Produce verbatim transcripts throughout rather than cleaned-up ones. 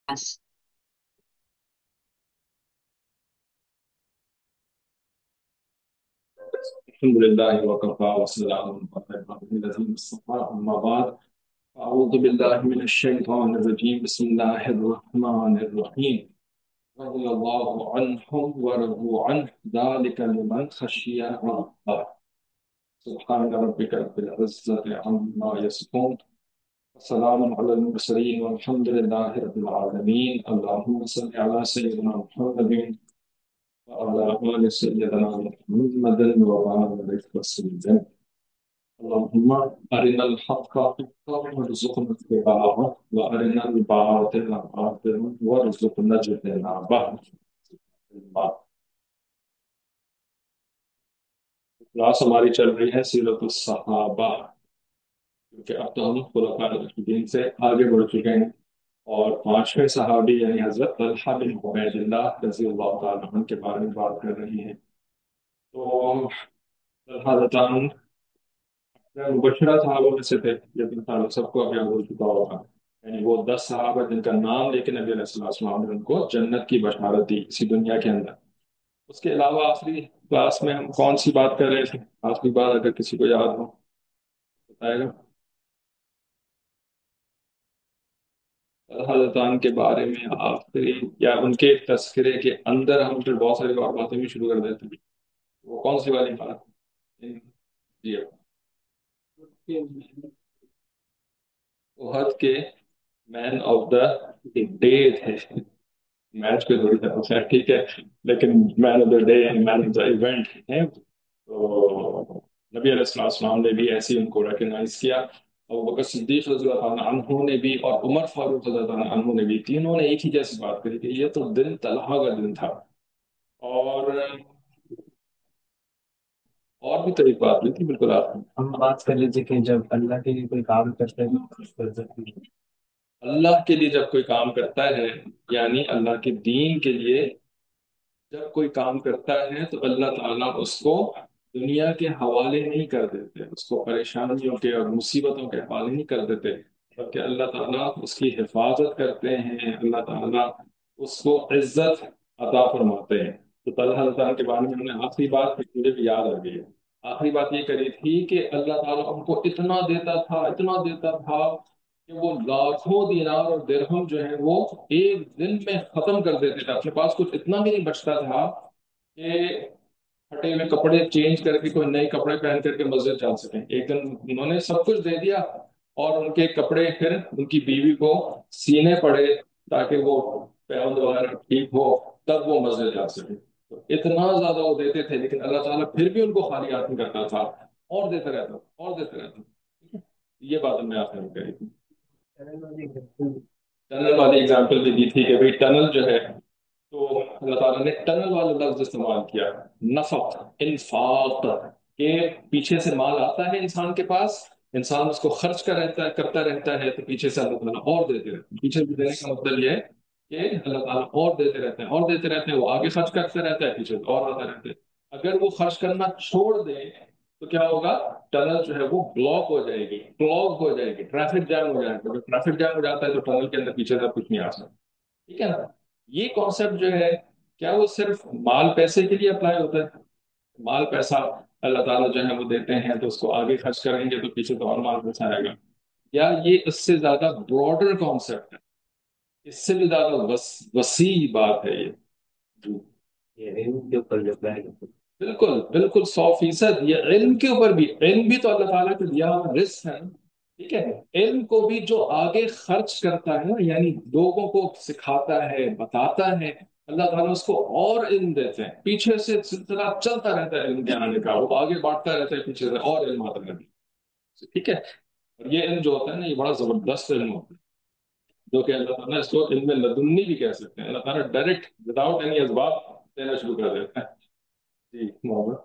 الحمد لله وكفى وسلام على عباده الذين اصطفى أما بعد. أعوذ بالله من الشيطان الرجيم. بسم الله الرحمن الرحيم. رضي الله عنهم ورضوا عنه ذلك لمن خشي ربه. سبحان ربك رب العزة عما يصفون وسلام على المرسلين والحمد لله رب العالمين. اللهم صل على سيدنا محمد وعلى آل سيدنا محمد وبارك وسلم. اللهم أرنا الحق حقا وارزقنا اتباعه وأرنا الباطل باطلا وارزقنا اجتنابه. کلاس ہماری چل رہی ہے سیرت الصحابہ، کیونکہ اب تو ہم خلفاء راشدین سے آگے بڑھ چکے ہیں اور پانچویں صحابی یعنی حضرت طلحہ بن عبید اللہ رضی اللہ تعالیٰ عنہ کے بارے میں بات کر رہی ہیں. تو طلحہ رضی اللہ عنہ مبشرہ صحابہ میں سے تھے، لیکن تعلق سب کو اب یاد ہو چکا ہوگا. یعنی وہ دس صحابہ جن کا نام لے کے نبی علیہ الصلوۃ والسلام نے ان کو جنت کی بشارت دی اسی دنیا کے اندر. اس کے علاوہ آخری کلاس میں ہم کون سی بات کر رہے تھے؟ آخری بات اگر کسی کو یاد ہو بتائے گا. حضرت عنہ کے بارے میں آخری یا ان کے تذکرے کے اندر ہم پھر بہت ساری اور باتیں بھی شروع کر دیتے ہیں. وہ کون سی والی بات؟ جی احد کے مین آف دا ڈے تھے. میچ پہ تھوڑی طرف سے ٹھیک ہے، لیکن man of the day man of the event ہے. تو نبی علیہ السلام السلام نے بھی ایسے ہی ان کو ریکگنائز کیا. ابو بکر صدیق رضی اللہ عنہ عنہ نے بھی اور عمر فاروق رضی اللہ عنہ نے بھی، تینوں نے ایک ہی جیسی بات کری کہ یہ تو دن طلحہ کا دن تھا. اور اور بھی تو ایک بات ہوئی تھی بالکل آپ نے. ہم بات کر لیتے کہ جب اللہ کے لیے کوئی کام کرتے ہیں تو اس پر عزت کی. اللہ کے لیے جب کوئی کام کرتا ہے، یعنی اللہ کے دین کے لیے جب کوئی کام کرتا ہے تو اللہ تعالیٰ اس کو دنیا کے حوالے نہیں کر دیتے، اس کو پریشانیوں کے اور مصیبتوں کے حوالے نہیں کر دیتے، بلکہ اللہ تعالیٰ اس کی حفاظت کرتے ہیں. اللہ تعالیٰ اس کو عزت عطا فرماتے ہیں. تو طلحہ رضی اللہ عنہ کے بارے میں ہم نے آخری بات مجھے بھی یاد آ گئی ہے. آخری بات یہ کری تھی کہ اللہ تعالیٰ ان کو اتنا دیتا تھا، اتنا دیتا تھا کہ وہ لاکھوں دینار اور درہم جو ہے وہ ایک دن میں ختم کر دیتے تھے. اپنے پاس کچھ اتنا بھی نہیں بچتا تھا کہ پھٹے ہوئے کپڑے چینج کر کے کوئی نئے کپڑے پہن کر کے مسجد جا سکیں. ایک دن انہوں نے سب کچھ دے دیا اور ان کے کپڑے پھر ان کی بیوی کو سینے پڑے تاکہ وہ پیوند وغیرہ ٹھیک ہو، تب وہ مسجد جا سکے. تو اتنا زیادہ وہ دیتے تھے، لیکن اللہ تعالیٰ پھر بھی ان کو خالی ہاتھ نہیں کرتا تھا، اور دیتا رہتا اور دیتا رہتا. یہ بات ہم نے آپ نے کہی تھی. ٹنل والی اگزامپل بھی دی تھی کہ بھائی ٹنل جو ہے، تو اللہ تعالیٰ نے ٹنل والا لفظ استعمال کیا، نفق، انفاق، کہ پیچھے سے مال آتا ہے انسان کے پاس، انسان اس کو خرچ کر رہتا ہے کرتا رہتا ہے، تو پیچھے سے اللہ تعالیٰ اور دیتے رہتے ہیں. پیچھے سے دینے کا مطلب یہ ہے کہ اللہ تعالیٰ اور دیتے رہتے ہیں اور دیتے رہتے ہیں. وہ آگے خرچ کرتے رہتا ہے، پیچھے سے اور آتا رہتے ہیں. اگر وہ خرچ کرنا چھوڑ دے تو کیا ہوگا؟ ٹنل جو ہے وہ بلاک ہو جائے گی، کلاگ ہو جائے گی، ٹریفک جام ہو جائے گا. جب ٹریفک جام ہو جاتا ہے تو ٹنل کے اندر پیچھے سے کچھ نہیں آ سکتا. ٹھیک ہے نا؟ یہ کانسیپٹ جو ہے، کیا وہ صرف مال پیسے کے لیے اپلائی ہوتا ہے؟ مال پیسہ اللہ تعالیٰ جو ہے وہ دیتے ہیں تو اس کو آگے خرچ کریں گے تو پیچھے تو اور مال پیسہ آئے گا. یا یہ اس سے زیادہ براڈر کانسیپٹ ہے، اس سے بھی زیادہ وس- وسیع بات ہے یہ. جی یہ علم کے اوپر جو ہے، بالکل بالکل سو فیصد. یہ علم کے اوپر بھی، علم بھی تو اللہ تعالیٰ کو دیا ہوا رزق ہے. ٹھیک ہے، علم کو بھی جو آگے خرچ کرتا ہے نا، یعنی لوگوں کو سکھاتا ہے، بتاتا ہے، اللہ تعالیٰ اس کو اور علم دیتے ہیں. پیچھے سے سلسلہ چلتا رہتا ہے علم کے آنے کا، وہ آگے بڑھتا رہتا ہے، پیچھے سے اور علم آتا رہتا ہے. ٹھیک ہے. اور یہ علم جو ہوتا ہے نا، یہ بڑا زبردست علم ہوتا ہے، جو کہ اللہ تعالیٰ اس کو علم لدنی بھی کہہ سکتے ہیں. اللہ تعالیٰ ڈائریکٹ وداؤٹ اینی اسباب دینا شروع کر دیتا ہے. جی محمد.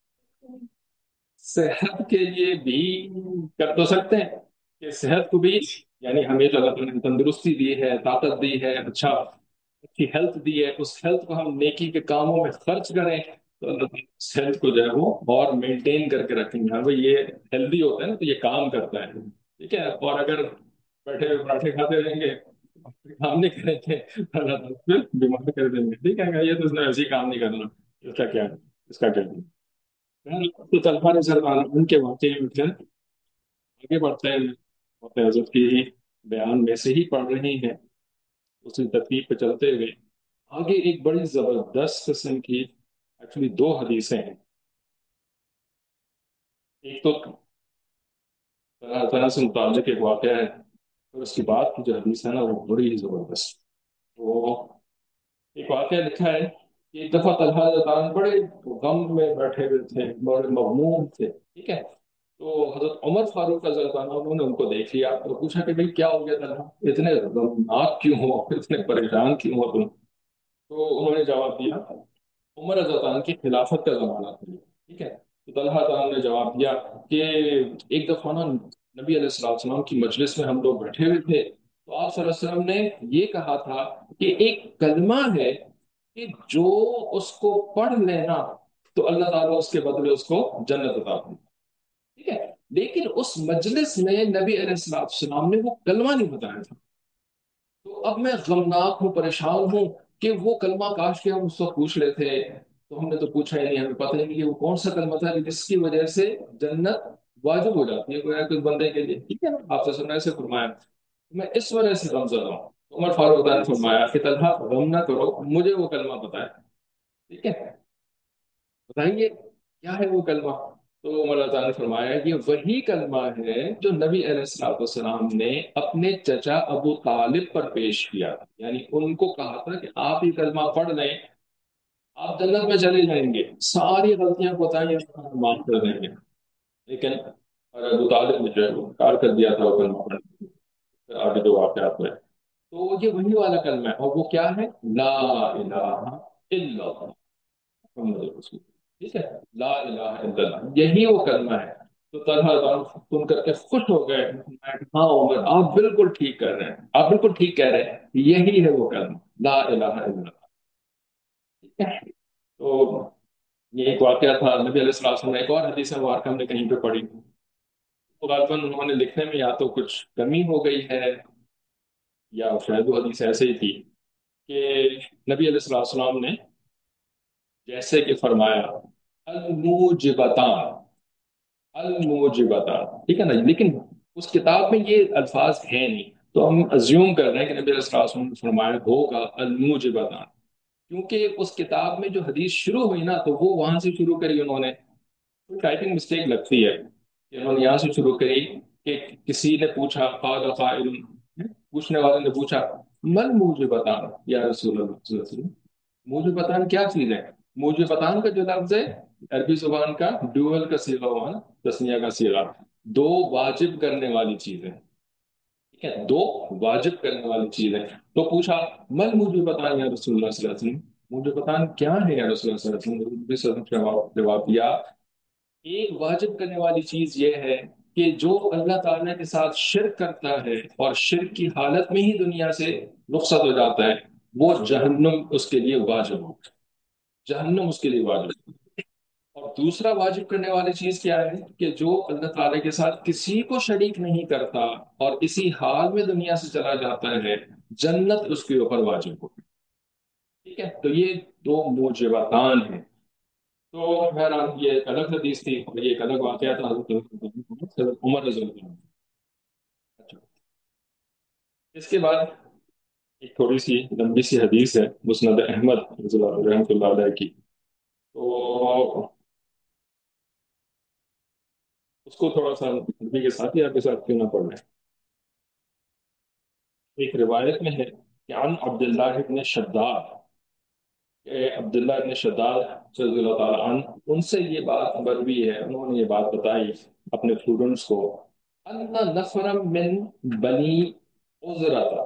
صحت کے لیے بھی کر تو سکتے ہیں کہ صحت کو بھی، یعنی ہمیں جو اللہ تعالیٰ نے تندرستی دی ہے، طاقت دی ہے، اچھا اچھی ہیلتھ دی ہے، اس ہیلتھ کو ہم نیکی کے کاموں میں خرچ کریں تو اللہ تعالیٰ اس ہیلتھ کو جو ہے وہ اور مینٹین کر کے رکھیں گے. ہاں بھائی یہ ہیلدی ہوتا ہے نا تو یہ کام کرتا ہے. ٹھیک ہے. اور اگر بیٹھے ہوئے پراٹھے کھاتے رہیں گے کام نہیں کریں گے اللہ تعالیٰ پھر بیمار کر دیں گے، ٹھیک ہے، یہ تو اس نے ایسے ہی کام نہیں کرنا، اس کا کیا ہے، اس کا کیا ہے؟ بہرحال، تو طلحہ رضی اللہ عنہ ان کے واقعے میں پھر آگے بڑھتے ہیں، اور حضرت کی بیان میں سے ہی پڑھ رہے ہیں، اسی ترتیب پہ چلتے ہوئے آگے ایک بڑی زبردست قسم کی ایکچولی دو حدیثیں ہیں. ایک تو طرح طرح سے متعلق ایک واقعہ ہے، اور اس کے بعد کی جو حدیث ہے نا وہ بڑی ہی زبردست. وہ ایک واقعہ لکھا ہے کہ ایک دفعہ طلحہ رضی اللہ عنہ بڑے غم میں بیٹھے ہوئے تھے، بڑے مغموم تھے، ٹھیک ہے. تو حضرت عمر فاروق رضی اللہ عنہ انہوں نے ان کو دیکھ لیا اور پوچھا کہ بھئی کیا ہو گیا طلحہ، اتنے غمناک کیوں ہو، اتنے پریشان کیوں ہو تم؟ تو انہوں نے جواب دیا، عمر رضی اللہ عنہ کی خلافت کا زمانہ تھا یہ، ٹھیک ہے. تو طلحہ تعالیٰ نے جواب دیا کہ ایک دفعہ نا نبی علیہ السلام السلام کی مجلس میں ہم لوگ بیٹھے ہوئے تھے، تو آپ صلی اللہ علیہ وسلم نے یہ کہا تھا کہ ایک کلمہ ہے کہ جو اس کو پڑھ لینا تو اللہ تعالیٰ اس کے بدلے اس کو جنت عطا کرے، ٹھیک ہے. لیکن اس مجلس میں نبی علیہ السلام السلام نے وہ کلمہ نہیں بتایا تھا. تو اب میں غمناک ہوں، پریشان ہوں کہ وہ کلمہ کاش کے ہم اس وقت پوچھ لیتے. تو ہم نے تو پوچھا ہی نہیں، ہمیں پتہ ہی نہیں کہ وہ کون سا کلمہ تھا جس کی وجہ سے جنت واجب ہو جاتی ہے کوئی کچھ بندے کے لیے، ٹھیک ہے نا. آپ سے ایسے فرمایا میں اس وجہ سے غم زدہ ہوں. عمر فاروق نے فرمایا کہ طلحہ غم نہ کرو، مجھے وہ کلمہ پتہ ہے، ٹھیک ہے، بتائیے کیا ہے وہ کلمہ. تو عمر اللہ تعالیٰ نے فرمایا کہ وہی کلمہ ہے جو نبی علیہ السلام والسلام نے اپنے چچا ابو طالب پر پیش کیا تھا، یعنی ان کو کہا تھا کہ آپ یہ کلمہ پڑھ لیں، آپ جنت میں چلے جائیں گے، ساری غلطیاں بتائیں معاف کر دیں گے. لیکن ابو طالب نے جو ہے وہ انکار کر دیا تھا وہ کلمہ پڑھنے سے. پھر آگے جو واقعات ہوئے تو یہ وہی والا کلمہ ہے، اور وہ کیا ہے؟ لا الہ الا اللہ محمد رسول، ٹھیک ہے، لا الہ الا اللہ، یہی وہ کلمہ ہے. تو طلحہ سن کر کے خوش ہو گئے، میں کہ ہاں عمر آپ بالکل ٹھیک کر رہے ہیں، آپ بالکل ٹھیک کہہ رہے ہیں، یہی ہے وہ کلمہ لا الہ الا اللہ، ٹھیک ہے. تو یہ ایک واقعہ تھا. نبی علیہ السلام وسلم نے ایک اور حدیث مبارکہ ہم نے کہیں پہ پڑھی، تو غالباً انہوں نے لکھنے میں یا تو کچھ کمی ہو گئی ہے یا شاید وہ حدیث ایسے ہی تھی کہ نبی علیہ السلام وسلام نے جیسے کہ فرمایا الموجبتان، الموجبتان، ٹھیک ہے نا، لیکن اس کتاب میں یہ الفاظ ہیں نہیں، تو ہم ازیوم کر رہے ہیں کہ نبی علیہ السلام وسلم نے فرمایا ہوگا الموجبتان، کیونکہ اس کتاب میں جو حدیث شروع ہوئی نا تو وہ وہاں سے شروع کری انہوں نے. ٹائپنگ مسٹیک لگتی ہے کہ انہوں نے یہاں سے شروع کری کہ کسی نے پوچھا، قال قائل، پوچھنے والے نے پوچھا مل مجھے بتانا یا رسول اللہ صلی اللہ علیہ وسلم، مجھے بتانا کیا چیز ہے. مجھے بتانا کا جو لفظ ہے عربی زبان کا ڈوئل کا سیغہ ہوا نا، تسنیہ کا سیغہ، دو واجب کرنے والی چیزیں، ٹھیک ہے، دو واجب کرنے والی چیزیں. تو پوچھا مل مجھے بتانا یا رسول اللہ صلی اللہ علیہ وسلم، مجھے بتانا کیا ہے یا رسول اللہ صلی اللہ علیہ وسلم. نبی صلی اللہ علیہ وسلم نے جواب دیا ایک واجب کرنے والی چیز یہ ہے کہ جو اللہ تعالیٰ کے ساتھ شرک کرتا ہے اور شرک کی حالت میں ہی دنیا سے رخصت ہو جاتا ہے، وہ جہنم اس کے لیے واجب ہو، جہنم اس کے لیے واجب. اور دوسرا واجب کرنے والی چیز کیا ہے کہ جو اللہ تعالیٰ کے ساتھ کسی کو شریک نہیں کرتا اور اسی حال میں دنیا سے چلا جاتا ہے، جنت اس کے اوپر واجب ہو، ٹھیک ہے. تو یہ دو موجبتان ہیں. تو بہرحال یہ ایک الگ حدیث تھی اور یہ ایک الگ واقعہ تھا حضرت عمر رضی اللہ عنہ. اچھا، اس کے بعد ایک تھوڑی سی لمبی سی حدیث ہے مسند احمد رضی اللہ رحمۃ اللہ علیہ کی. تو اس کو تھوڑا سا نبی کے ساتھ ہی آپ کے ساتھ کیوں نہ پڑھ لیں. ایک روایت میں ہے کہ عن عبداللہ ابن شداد، کہ عبداللہ ابن شداد رضی اللہ تعالیٰ عنہ ان سے یہ بات مروی ہے، انہوں نے یہ بات بتائی اپنے اسٹوڈنٹس کو، ان نفرا من بنی عذرہ،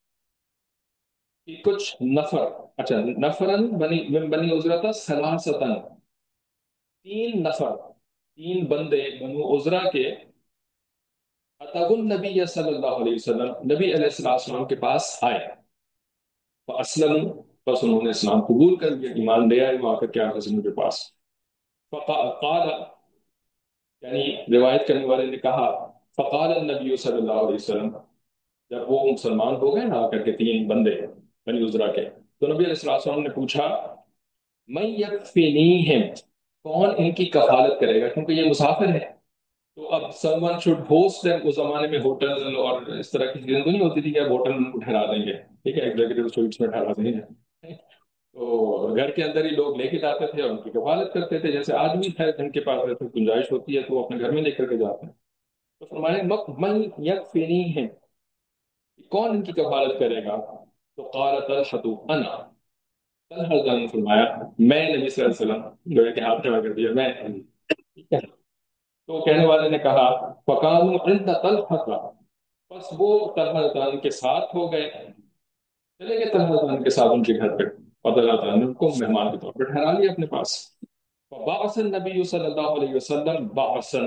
کہ کچھ نفر، اچھا نفرن بنی من بنی عذرہ سلاستن، تین نفر، تین بندے بنو عذرہ کے، اتوا النبی صلی اللہ علیہ وسلم، نبی علیہ الصلوۃ والسلام کے پاس آئے، فاسلم، بس انہوں نے اسلام قبول کر لیا، ایمان لے آئے، وہاں کر کیا حضرت کے پاس. فقال، یعنی روایت کرنے والے نے کہا فقال النبی صلی اللہ علیہ وسلم، جب وہ مسلمان ہو گئے نا آ کر کے تین بندے بنی عذرا کے، تو نبی علیہ الصلوۃ والسلام نے پوچھا میں یکفینیہم، کون ان کی کفالت کرے گا، کیونکہ یہ مسافر ہے۔ تو اب someone should host them, اس زمانے میں ہوٹل اور اس طرح کی چیزیں تو نہیں ہوتی تھی کہ اب ہوٹل میں ان کو ٹھہرا دیں گے، ٹھیک ہے، ایگزیکٹو سویٹس میں ٹھہرا دیں گے، تو گھر کے اندر ہی لوگ لے کے جاتے تھے اور ان کی کفالت کرتے تھے، جیسے آج بھی ہے جن کے پاس ایسے گنجائش ہوتی ہے تو وہ اپنے گھر میں لے کر کے جاتے ہیں۔ تو فرمایا من یکفینیہم، کون ان کی کفالت کرے گا؟ تو قال طلحۃ انا، طلحہ نے فرمایا میں، نبی صلی اللہ علیہ وسلم گویا کہ ہاتھ کھڑا کر دیا، میں، ٹھیک ہے۔ تو کہنے والے نے کہا فقالوا عند طلحہ، بس وہ طلحہ تعالیٰ کے ساتھ ہو گئے، چلے گئے طلحہ تعالیٰ کے ساتھ ان کے گھر پہ، اور اللہ تعالیٰ نے ان کو مہمان کے طور پہ ٹھہرا لیا اپنے پاس۔ فبعث النبی صلی اللہ علیہ وسلم بعثا،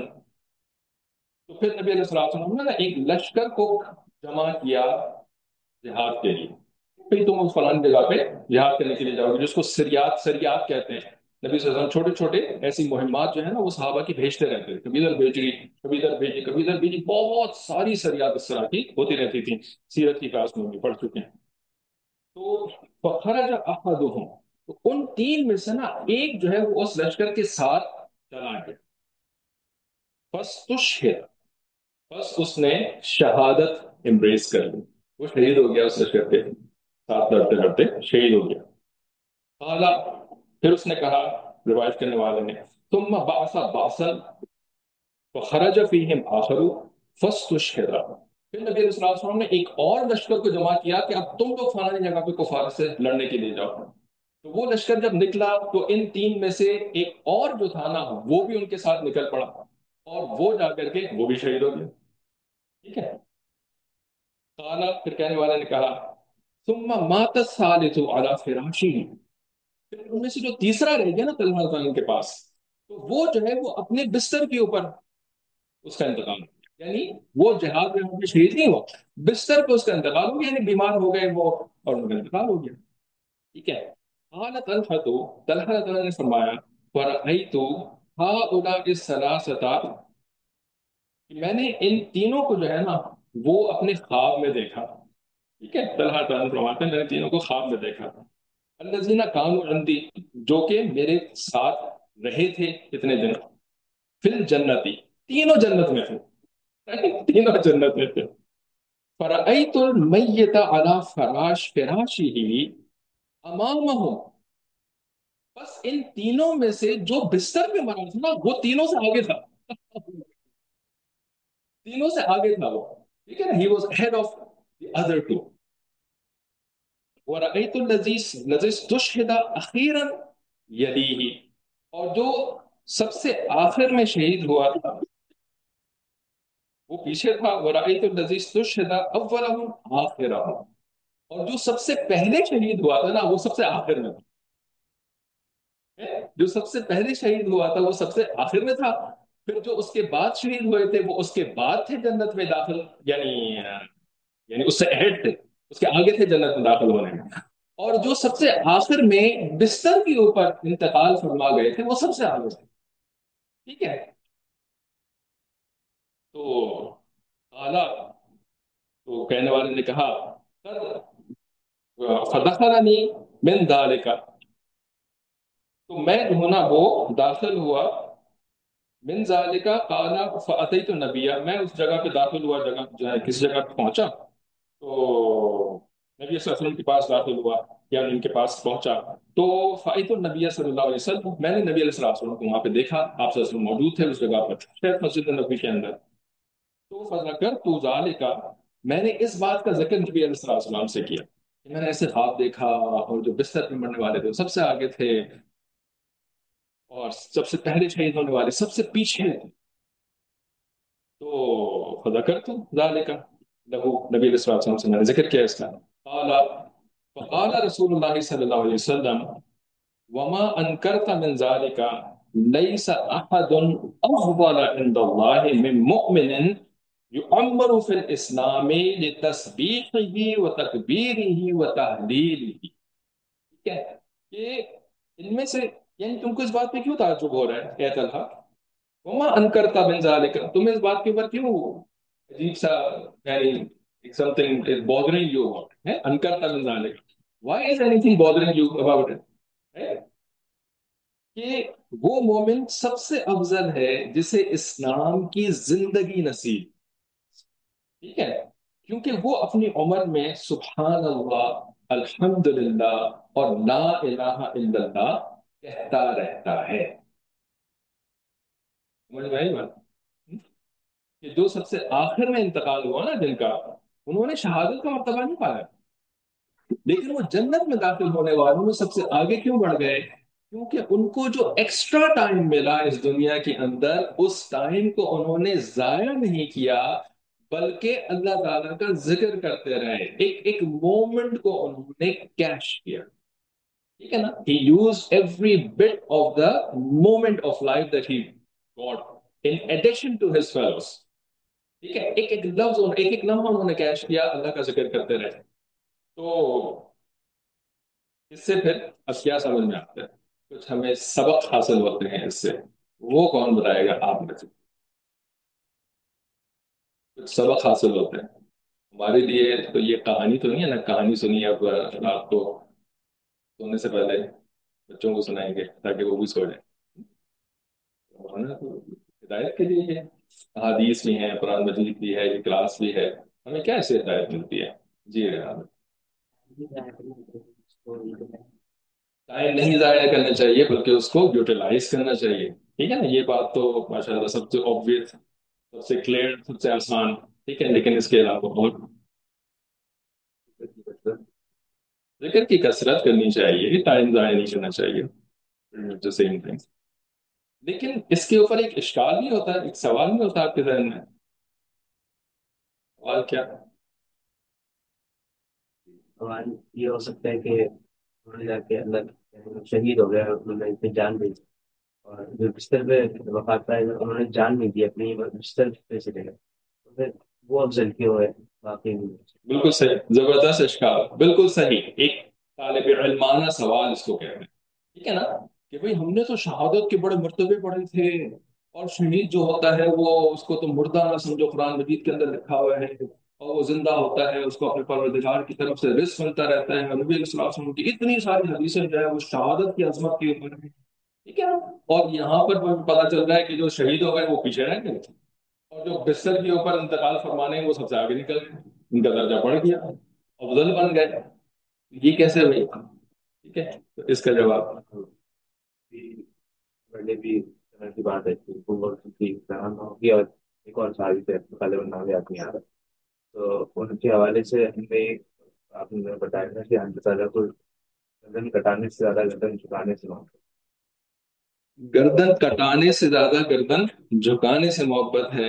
تو پھر نبی علیہ الصلوۃ والسلام نے نا ایک لشکر کو جمع کیا جہاد کے لیے، پھر تم اس فلان جگہ پہ جہاد کرنے کے لیے جاؤ گے، جس کو سریات سریات کہتے ہیں۔ نبی صلی اللہ علیہ وسلم چھوٹے چھوٹے ایسی مہمات جو ہے نا وہ صحابہ کی بھیجتے رہتے تھے، کبھی ادھر بھیجی کبھی ادھر بھیجی کبھی ادھر بھیجی، بہت ساری سریات اس طرح کی ہوتی رہتی تھی، سیرت کی کلاس میں بھی پڑھ چکے ہیں۔ تو فخرج احدهم، تو ان تین میں سے نا ایک جو ہے وہ اس لشکر کے ساتھ چلا گیا، فاستشہد، بس اس نے شہادت امبریس کر لی، وہ شہید ہو گیا، اس لشکر کے ساتھ لڑتے لڑتے شہید ہو گیا۔ قال، پھر اس نے کہا، روایت کرنے والے نے، ثم بعث بعثا فخرج فیہم آخر فاستشہد، پھر نبی علیہ الصلوۃ والسلام نے ایک اور لشکر کو جمع کیا کہ اب تم لوگ فلانی جگہ پہ کفار سے لڑنے کے لیے جاؤ۔ تو وہ لشکر جب نکلا تو ان تین میں سے ایک اور جو تھا نا وہ بھی ان کے ساتھ نکل پڑا، اور وہ جا کر کے وہ بھی شہید ہو گیا، ٹھیک ہے۔ قال، پھر کہنے والے نے کہا ثم مات الثالث على فراشه، پھر ان میں سے جو تیسرا رہ گیا نا طلحہ تعالیٰ کے پاس، تو وہ جو ہے وہ اپنے بستر کے اوپر اس کا انتقال ہو گیا، یعنی وہ جہاد میں وہاں پہ شہید نہیں ہوا، بستر پہ اس کا انتقال ہو گیا، یعنی بیمار ہو گئے وہ اور ان کا انتقال ہو گیا، ٹھیک ہے۔ قال طلحہ، طلحہ تعالیٰ نے فرمایا فرأیت هؤلاء الثلاثة، میں نے ان تینوں کو جو ہے نا وہ اپنے خواب میں دیکھا، ٹھیک ہے، طلحہ تعالیٰ فرماتے ہیں میں نے تینوں کو خواب میں دیکھا، الذین کانوا عندی، جو کہ میرے ساتھ رہے تھے اتنے دن، فی الجنتی، تینوں جنت میں تھے، تینوں جنت میں تھے۔ فرأیت المیت علی فراش فراشہ امامہم، بس ان تینوں میں سے جو بستر پہ مرا تھا نا وہ تینوں سے آگے تھا، تینوں سے آگے تھا وہ، ٹھیک ہے نا، he was head of the other two. وَرَأَيْتُ الَّذِي الَّذِي اسْتُشْهِدَ أَخِيرًا يَلِيهِ، اور جو سب سے آخر میں شہید ہوا تھا وہ پیچھے تھا، وَرَأَيْتُ الَّذِي اسْتُشْهِدَ أَوَّلَهُمْ آخِرَهُمْ، اور جو سب سے پہلے شہید ہوا تھا نا وہ سب سے آخر میں تھا، جو سب سے پہلے شہید ہوا تھا وہ سب سے آخر میں تھا، پھر جو اس کے بعد شہید ہوئے تھے وہ اس کے بعد تھے جنت میں داخل، یعنی یعنی اس سے اہڈ تھے، اس کے آگے تھے جنت میں داخل ہونے میں، اور جو سب سے آخر میں بستر کے اوپر انتقال فرما گئے تھے وہ سب سے آگے تھے، ٹھیک ہے۔ تو اعلیٰ، تو کہنے والے نے کہا فدخلنی من ذالک، تو میں جو ہوں نا وہ داخل ہوا، من ذالک قال فاتیت النبی، میں اس جگہ پہ داخل ہوا، جگہ جو ہے کس جگہ پہ پہنچا، تو نبی صلی اللہ علیہ وسلم کے پاس داخل ہوا یا ان کے پاس پہنچا، تو فائت النبی صلی اللہ علیہ وسلم، میں نے نبی علیہ الصلوۃ والسلام کو وہاں پہ دیکھا، آپ صلی اللہ علیہ وسلم موجود تھے اس جگہ پر، شاید مسجد نبی کے اندر، تو فذکرت ذالک، میں نے اس بات کا ذکر نبی علیہ الصلوۃ والسلام سے کیا کہ میں نے ایسے خواب دیکھا اور جو بستر پہ مرنے والے تھے وہ سب سے آگے تھے، اور سب سے پہلے شہید ہونے والے سب سے پیچھے تھے، تو فذکرت ذالک لہو، نبی علیہ الصلوۃ والسلام سے میں نے ذکر کیا اس کا، قال فقال رسول اللہ صلی اللہ علیہ وسلم وما انکرت من ذلك ليس احد افضل عند الله من مؤمن يعمر في الاسلام لتسبيحه وتكبيره وتهليله، ٹھیک ہے، کہ ان میں سے، یعنی تم کو اس بات پہ کیوں تعجب ہو رہا ہے اے طلحہ، وما انکرت من ذلك، تم اس بات کے اوپر کیوں عجیب سا یعنی If something is bothering you about it, है? अनकरता min ذلك. Why is anything bothering you about it? है? कि वो मोमेंट सबसे अफजल है जिसे इस्लाम की जिंदगी नसीब, ठीक है, क्योंकि वो अपनी उम्र में सुभान अल्लाह, अल्हम्दुलिल्लाह और ला इलाहा इल्लल्लाह कहता रहता है। समझ में आई बात? कि जो सबसे आखिर में इंतकाल हुआ ना जिनका, उन्होंने शहादत का मर्तबा नहीं पाया, लेकिन वो जन्नत में दाखिल होने वालों में सबसे आगे क्यों बढ़ गए? क्योंकि उनको जो एक्स्ट्रा टाइम मिला इस दुनिया के अंदर, उस टाइम को उन्होंने जाया नहीं किया, बल्कि अल्लाह ताला का जिक्र करते रहे, एक एक मोमेंट को उन्होंने कैश किया, ठीक है ना? He use every bit of the moment of life that he got in addition to his fellows, ठीक है, एक एक लफ्ज, एक एक लम्हा उन्होंने कैश किया, अल्लाह का जिक्र करते रहे। तो इससे फिर अब क्या समझ में आता है, कुछ हमें सबक हासिल होते हैं इससे, वो कौन बताएगा आप में से? कुछ सबक हासिल होते हैं हमारे लिए। तो ये कहानी तो नहीं है ना, कहानी सुनी अब रात को सोने से पहले बच्चों को सुनाएंगे ताकि वो भी सो जाए, और ना तो हिदायत के लिए है, हदीस भी है, कुरान मजीद भी है, ये क्लास भी है, हमें क्या इससे हिदायत मिलती है? जी हाँ। टाइम नहीं जाया करना चाहिए बल्कि उसको यूटिलाइज करना चाहिए, ठीक है ना? ये बात तो माशाल्लाह सबसे ऑब्वियस, सबसे क्लियर, सबसे आसान, ठीक है, लेकिन इसके अलावा और जिक्र की कसरत करनी चाहिए, टाइम जाया नहीं करना चाहिए, सेम थिंग। लेकिन इसके ऊपर एक इश्काल भी होता है, एक सवाल भी होता है आपके जहन में। सवाल क्या? सवाल ये हो सकता है कि उन्होंने जाके अल्लाह शहीद हो गया, उन्होंने इतनी जान दी, और जो बिस्तर पे वफात पाए उन्होंने जान नहीं दी, अपनी बिस्तर पे चले गए, तो फिर वो अफजल क्यों है बाकी में? बिल्कुल सही, जबरदस्त इश्काल, बिल्कुल सही, एक तालिब इल्माना सवाल इसको कहते हैं, ठीक है ना? कि भाई हमने तो शहादत के बड़े मर्तबे पढ़े थे, और शहीद जो होता है वो, उसको तो मुर्दा ना समझो, कुरान मजीद के अंदर लिखा हुआ है, और वो जिंदा होता है, उसको अपने परवरदिगार की तरफ से रिस्क मिलता रहता है, नबी अलैहि सल्लल्लाहु अलैहि वसल्लम की इतनी सारी हदीसें जो है वो शहादत की अजमत के ऊपर है, ठीक है। और यहाँ पर पता चल रहा है कि जो शहीद हो गए वो पीछे रह गए, और जो बिस्तर के ऊपर इंतकाल फरमाने हैं वो सबसे आगे निकल गए, उनका दर्जा बढ़ गया, अफजल बन गए। ये कैसे भाई? ठीक है, तो इसका जवाब, बर्थडे भी तरह की बात है कि वो बहुत की तरह होगी, और एक और साल से पहले नाम याद नहीं आ रहा, तो उनके हवाले से हमें आपने बताया था कि हम ताजा को गर्दन कटाने से ज्यादा गर्दन झुकाने से मोहब्बत। गर्दन कटाने से ज्यादा गर्दन झुकाने से मोहब्बत है,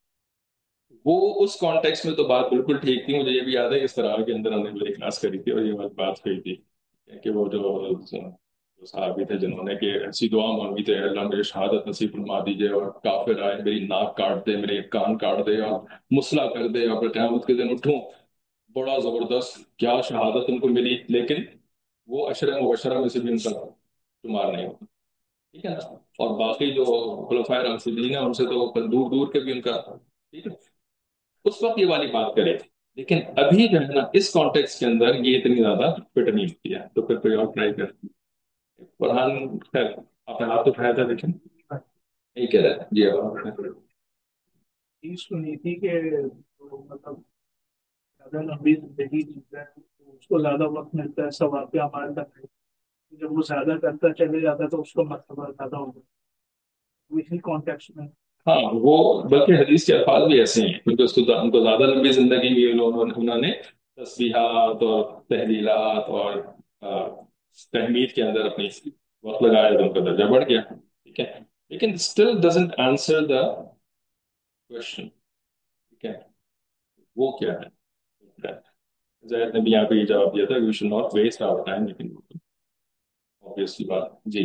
वो उस कॉन्टेक्स्ट में तो बात बिल्कुल ठीक थी। मुझे ये भी याद है इस तरह के अंदर हमने मेरी क्लास करी थी और ये बात बात कही थी कि वो जो जो साहबी थे जिन्होंने कि ऐसी दुआ मांगी थी, अल्लाह मुझे शहादत नसीब फरमा दीजिए, और काफिर आए मेरी नाक काट दे, मेरे कान काट दे और मुसला कर दे, और फिर क़यामत के दिन उठूं। बड़ा जबरदस्त क्या शहादत उनको मिली, लेकिन वो अशर मुबशरा में से भी उनका शुमार नहीं होता, ठीक है ना? और बाकी जो खुलफाए राशिदीन है उनसे तो दूर दूर के भी उनका, ठीक है, उस वक्त ये वाली बात करें। लेकिन अभी जो है ना इस कॉन्टेक्स्ट के अंदर ये इतनी ज्यादा फिट नहीं होती है, तो फिर कोई और ट्राई कर। फरहान खैर, आपने हाथ तो उठाया था लेकिन नहीं कह रहे जी अब। चीज सुनी थी कि तो मतलब ज्यादा लंबी जिंदगी जीता है तो उसको ज्यादा वक्त मिलता है, सब वाक्य हमारे तक है। जब वो ज्यादा करता चले जाता है तो उसको मरतबा ज्यादा हो जाता है, इसी कॉन्टेक्स्ट में। हाँ, वो बल्कि हदीस के अल्फाज भी ऐसे ही हैं, क्योंकि उसको उनको ज्यादा लंबी जिंदगी भी उन्होंने उन्होंने तस्बीहात और तहलीलात और अ, तहमीद के अंदर अपनी वक्त लगाया तो उनका दर्जा बढ़ गया, ठीक है। लेकिन still doesn't answer the question, ठीक है, वो क्या है? जैद ने भी यहाँ पे ये जवाब दिया था, we should not waste our time, लेकिन ऑब्वियसली बात जी।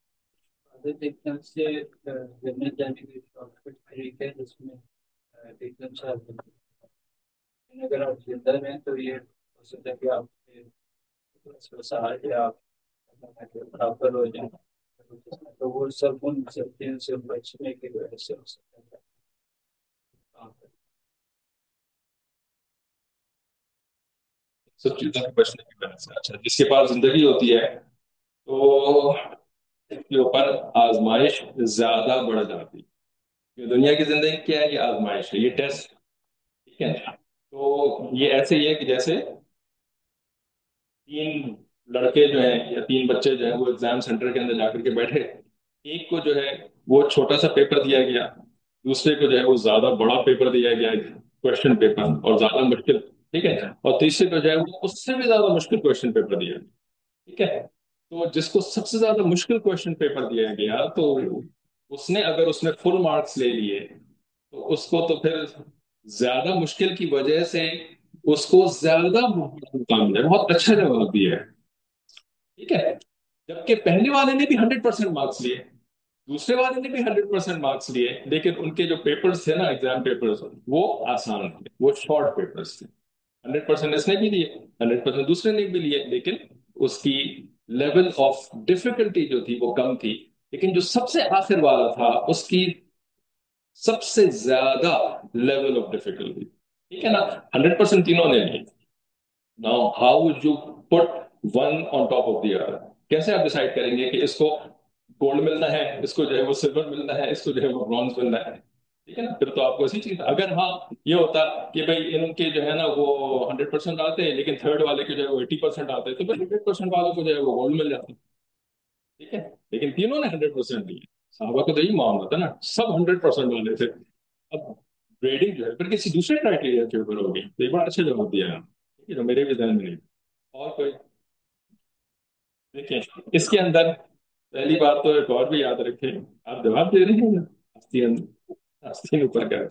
एकदम से जन्नत जाने की शॉर्टकट तरीके है जिसमें अ, एकदम से आप, अगर आप जिंदा हैं तो ये हो सकता है कि आप सहारे आप बराबर हो जाए, तो वो सब उन सब चीजों से बचने की वजह से हो सकता है। سب چیزوں سے بچنے کی وجہ سے. اچھا جس کے پاس زندگی ہوتی ہے تو اس کے اوپر آزمائش زیادہ بڑھ جاتی ہے. یہ دنیا کی زندگی کیا ہے؟ یہ آزمائش ہے، یہ ٹیسٹ. ٹھیک ہے. تو یہ ایسے ہی ہے کہ جیسے تین لڑکے جو ہیں یا تین بچے جو ہیں وہ ایگزام سینٹر کے اندر جا کر کے بیٹھے. ایک کو جو ہے وہ چھوٹا سا پیپر دیا گیا، دوسرے کو جو ہے وہ زیادہ بڑا پیپر دیا گیا، کوشچن پیپر اور زیادہ مشکل. ٹھیک ہے. اور تیسرے کو جو ہے وہ اس سے بھی زیادہ مشکل کوشچن پیپر دیا گیا. ٹھیک ہے. تو جس کو سب سے زیادہ مشکل کوشچن پیپر دیا گیا تو اس نے اگر اس میں فل مارکس لے لیے تو اس کو تو پھر زیادہ مشکل کی وجہ سے اس کو زیادہ مقام ملا، بہت اچھا جواب دیا ہے. ٹھیک ہے. جبکہ پہلے والے نے بھی ہنڈریڈ پرسینٹ مارکس لیے، دوسرے والے نے بھی ہنڈریڈ پرسینٹ مارکس لیے، لیکن ان کے جو پیپرز تھے نا ایگزام پیپرز وہ آسان تھے، وہ شارٹ پیپرز تھے. ہنڈریڈ پرسینٹ اس نے بھی لیے، ہنڈریڈ پرسینٹ دوسرے نے بھی لیے، لیکن اس کی لیول آف ڈیفیکلٹی جو تھی وہ کم تھی. لیکن جو سب سے آخر والا تھا اس کی سب سے زیادہ لیول آف ڈیفیکلٹی. ٹھیک ہے نا. ہنڈریڈ پرسینٹ تینوں نے لیے. Now, how would you put one on top of the other؟ کیسے آپ ڈیسائیڈ کریں گے کہ اس کو گولڈ ملنا ہے، اس کو جو ہے وہ سلور ملنا ہے، اس کو جو ہے وہ برونز ملنا ہے؟ ٹھیک ہے نا. پھر تو آپ کو اسی چیز. اگر ہاں یہ ہوتا کہ بھائی ان کے جو ہے نا وہ ہنڈریڈ پرسینٹ آتے ہیں لیکن تھرڈ والے کے جو ہے وہ ایٹی پرسینٹ آتے ہیں تو پھر ہنڈریڈ پرسینٹ والوں کو جو ہے وہ گولڈ مل جاتا. ٹھیک ہے. لیکن تینوں نے ہنڈریڈ پرسینٹ دیے. صحابہ کو تو یہی معاملہ تھا نا، سب ہنڈریڈ پرسینٹ والے تھے. اب گریڈنگ جو ہے پھر کسی دوسرے کرائٹیریا کے اوپر ہوگی. تو یہ بڑا اچھا جواب دیا ہے. ٹھیک ہے. جو میرے بھی ذہن میں نہیں. اور کوئی دیکھیں اس کے اندر پہلی بات تو ایک اور بھی یاد رکھیں، آپ جواب دے رہے ہیں نا آستین آستین اوپر کا.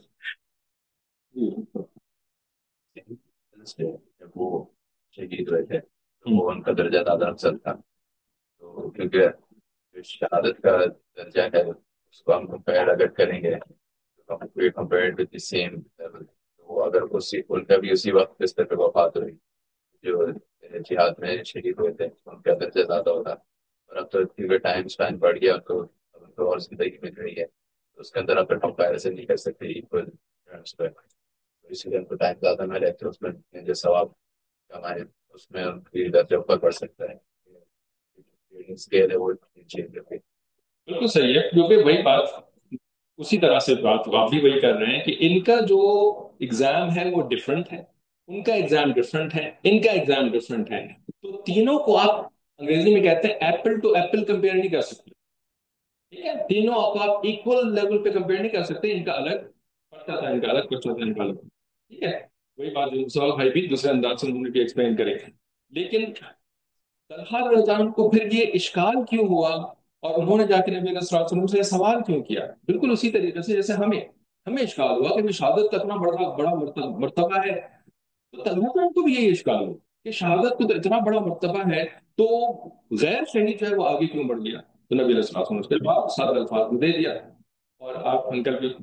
جب وہ شہید ہوئے تھے تو وہ ان کا درجہ زیادہ افضل تھا، تو کیونکہ جو شہادت کا درجہ ہے اس کو ہم کمپیئر اگر کریں گے compare with the same level, تو اگر اسی ان کا بھی اسی وقت اس طرح وفات ہوئی جو جہاد میں شہید ہوئے تھے ان کا درجہ زیادہ ہوتا. اور اب تو کیونکہ ٹائم اسپین بڑھ گیا تو اب ان کو اور زندگی مل رہی ہے تو اس کے اندر آپ کمپیریزن نہیں کر سکتے ایکول ٹرمس پہ. اس لیے ان کو ٹائم زیادہ ملے تو اس میں جو ثواب کمائے اس میں ان کی درجہ اوپر بڑھ سکتا ہے. اسکیل ہے وہ چینج ہوگی. بالکل صحیح ہے. کیونکہ وہی بات اسی طرح سے بات آپ بھی وہی کر رہے ہیں کہ ان کا جو ایگزام ہے وہ ڈفرینٹ ہے، ان کا ایگزام ڈفرینٹ ہے، ان کا ایگزام ڈفرینٹ ہے. تو تینوں کو آپ انگریزی میں کہتے ہیں ایپل ٹو ایپل کمپیئر نہیں کر سکتے. ٹھیک ہے. تینوں کو آپ ایکول لیول پہ کمپیئر نہیں کر سکتے. ان کا الگ پڑتا تھا، ان کا الگ پڑتا تھا، ان کا الگ. ٹھیک ہے. وہی بات جو سوال بھائی بھی دوسرے انداز سے انہوں نے بھی ایکسپلین کرے. لیکن طلحہ رضی اللہ عنہ کو پھر یہ اشکال کیوں ہوا اور انہوں نے جا کے نبی صلی اللہ علیہ وسلم سے سوال کیوں کیا؟ بالکل اسی طریقے سے جیسے ہمیں ہمیں اشکال ہوا کہ شہادت کا اتنا بڑا بڑا مرتبہ ہے. تو طلحہ کو بھی یہی اشکال ہو کہ شہادت کو اتنا بڑا مرتبہ ہے تو غیر شہید جو ہے وہ آگے کیوں بڑھ گیا؟ تو نبی علیہ الصلوۃ والسلام اس کے بعد سارے الفاظ میں دے دیا. اور آپ انکل بھی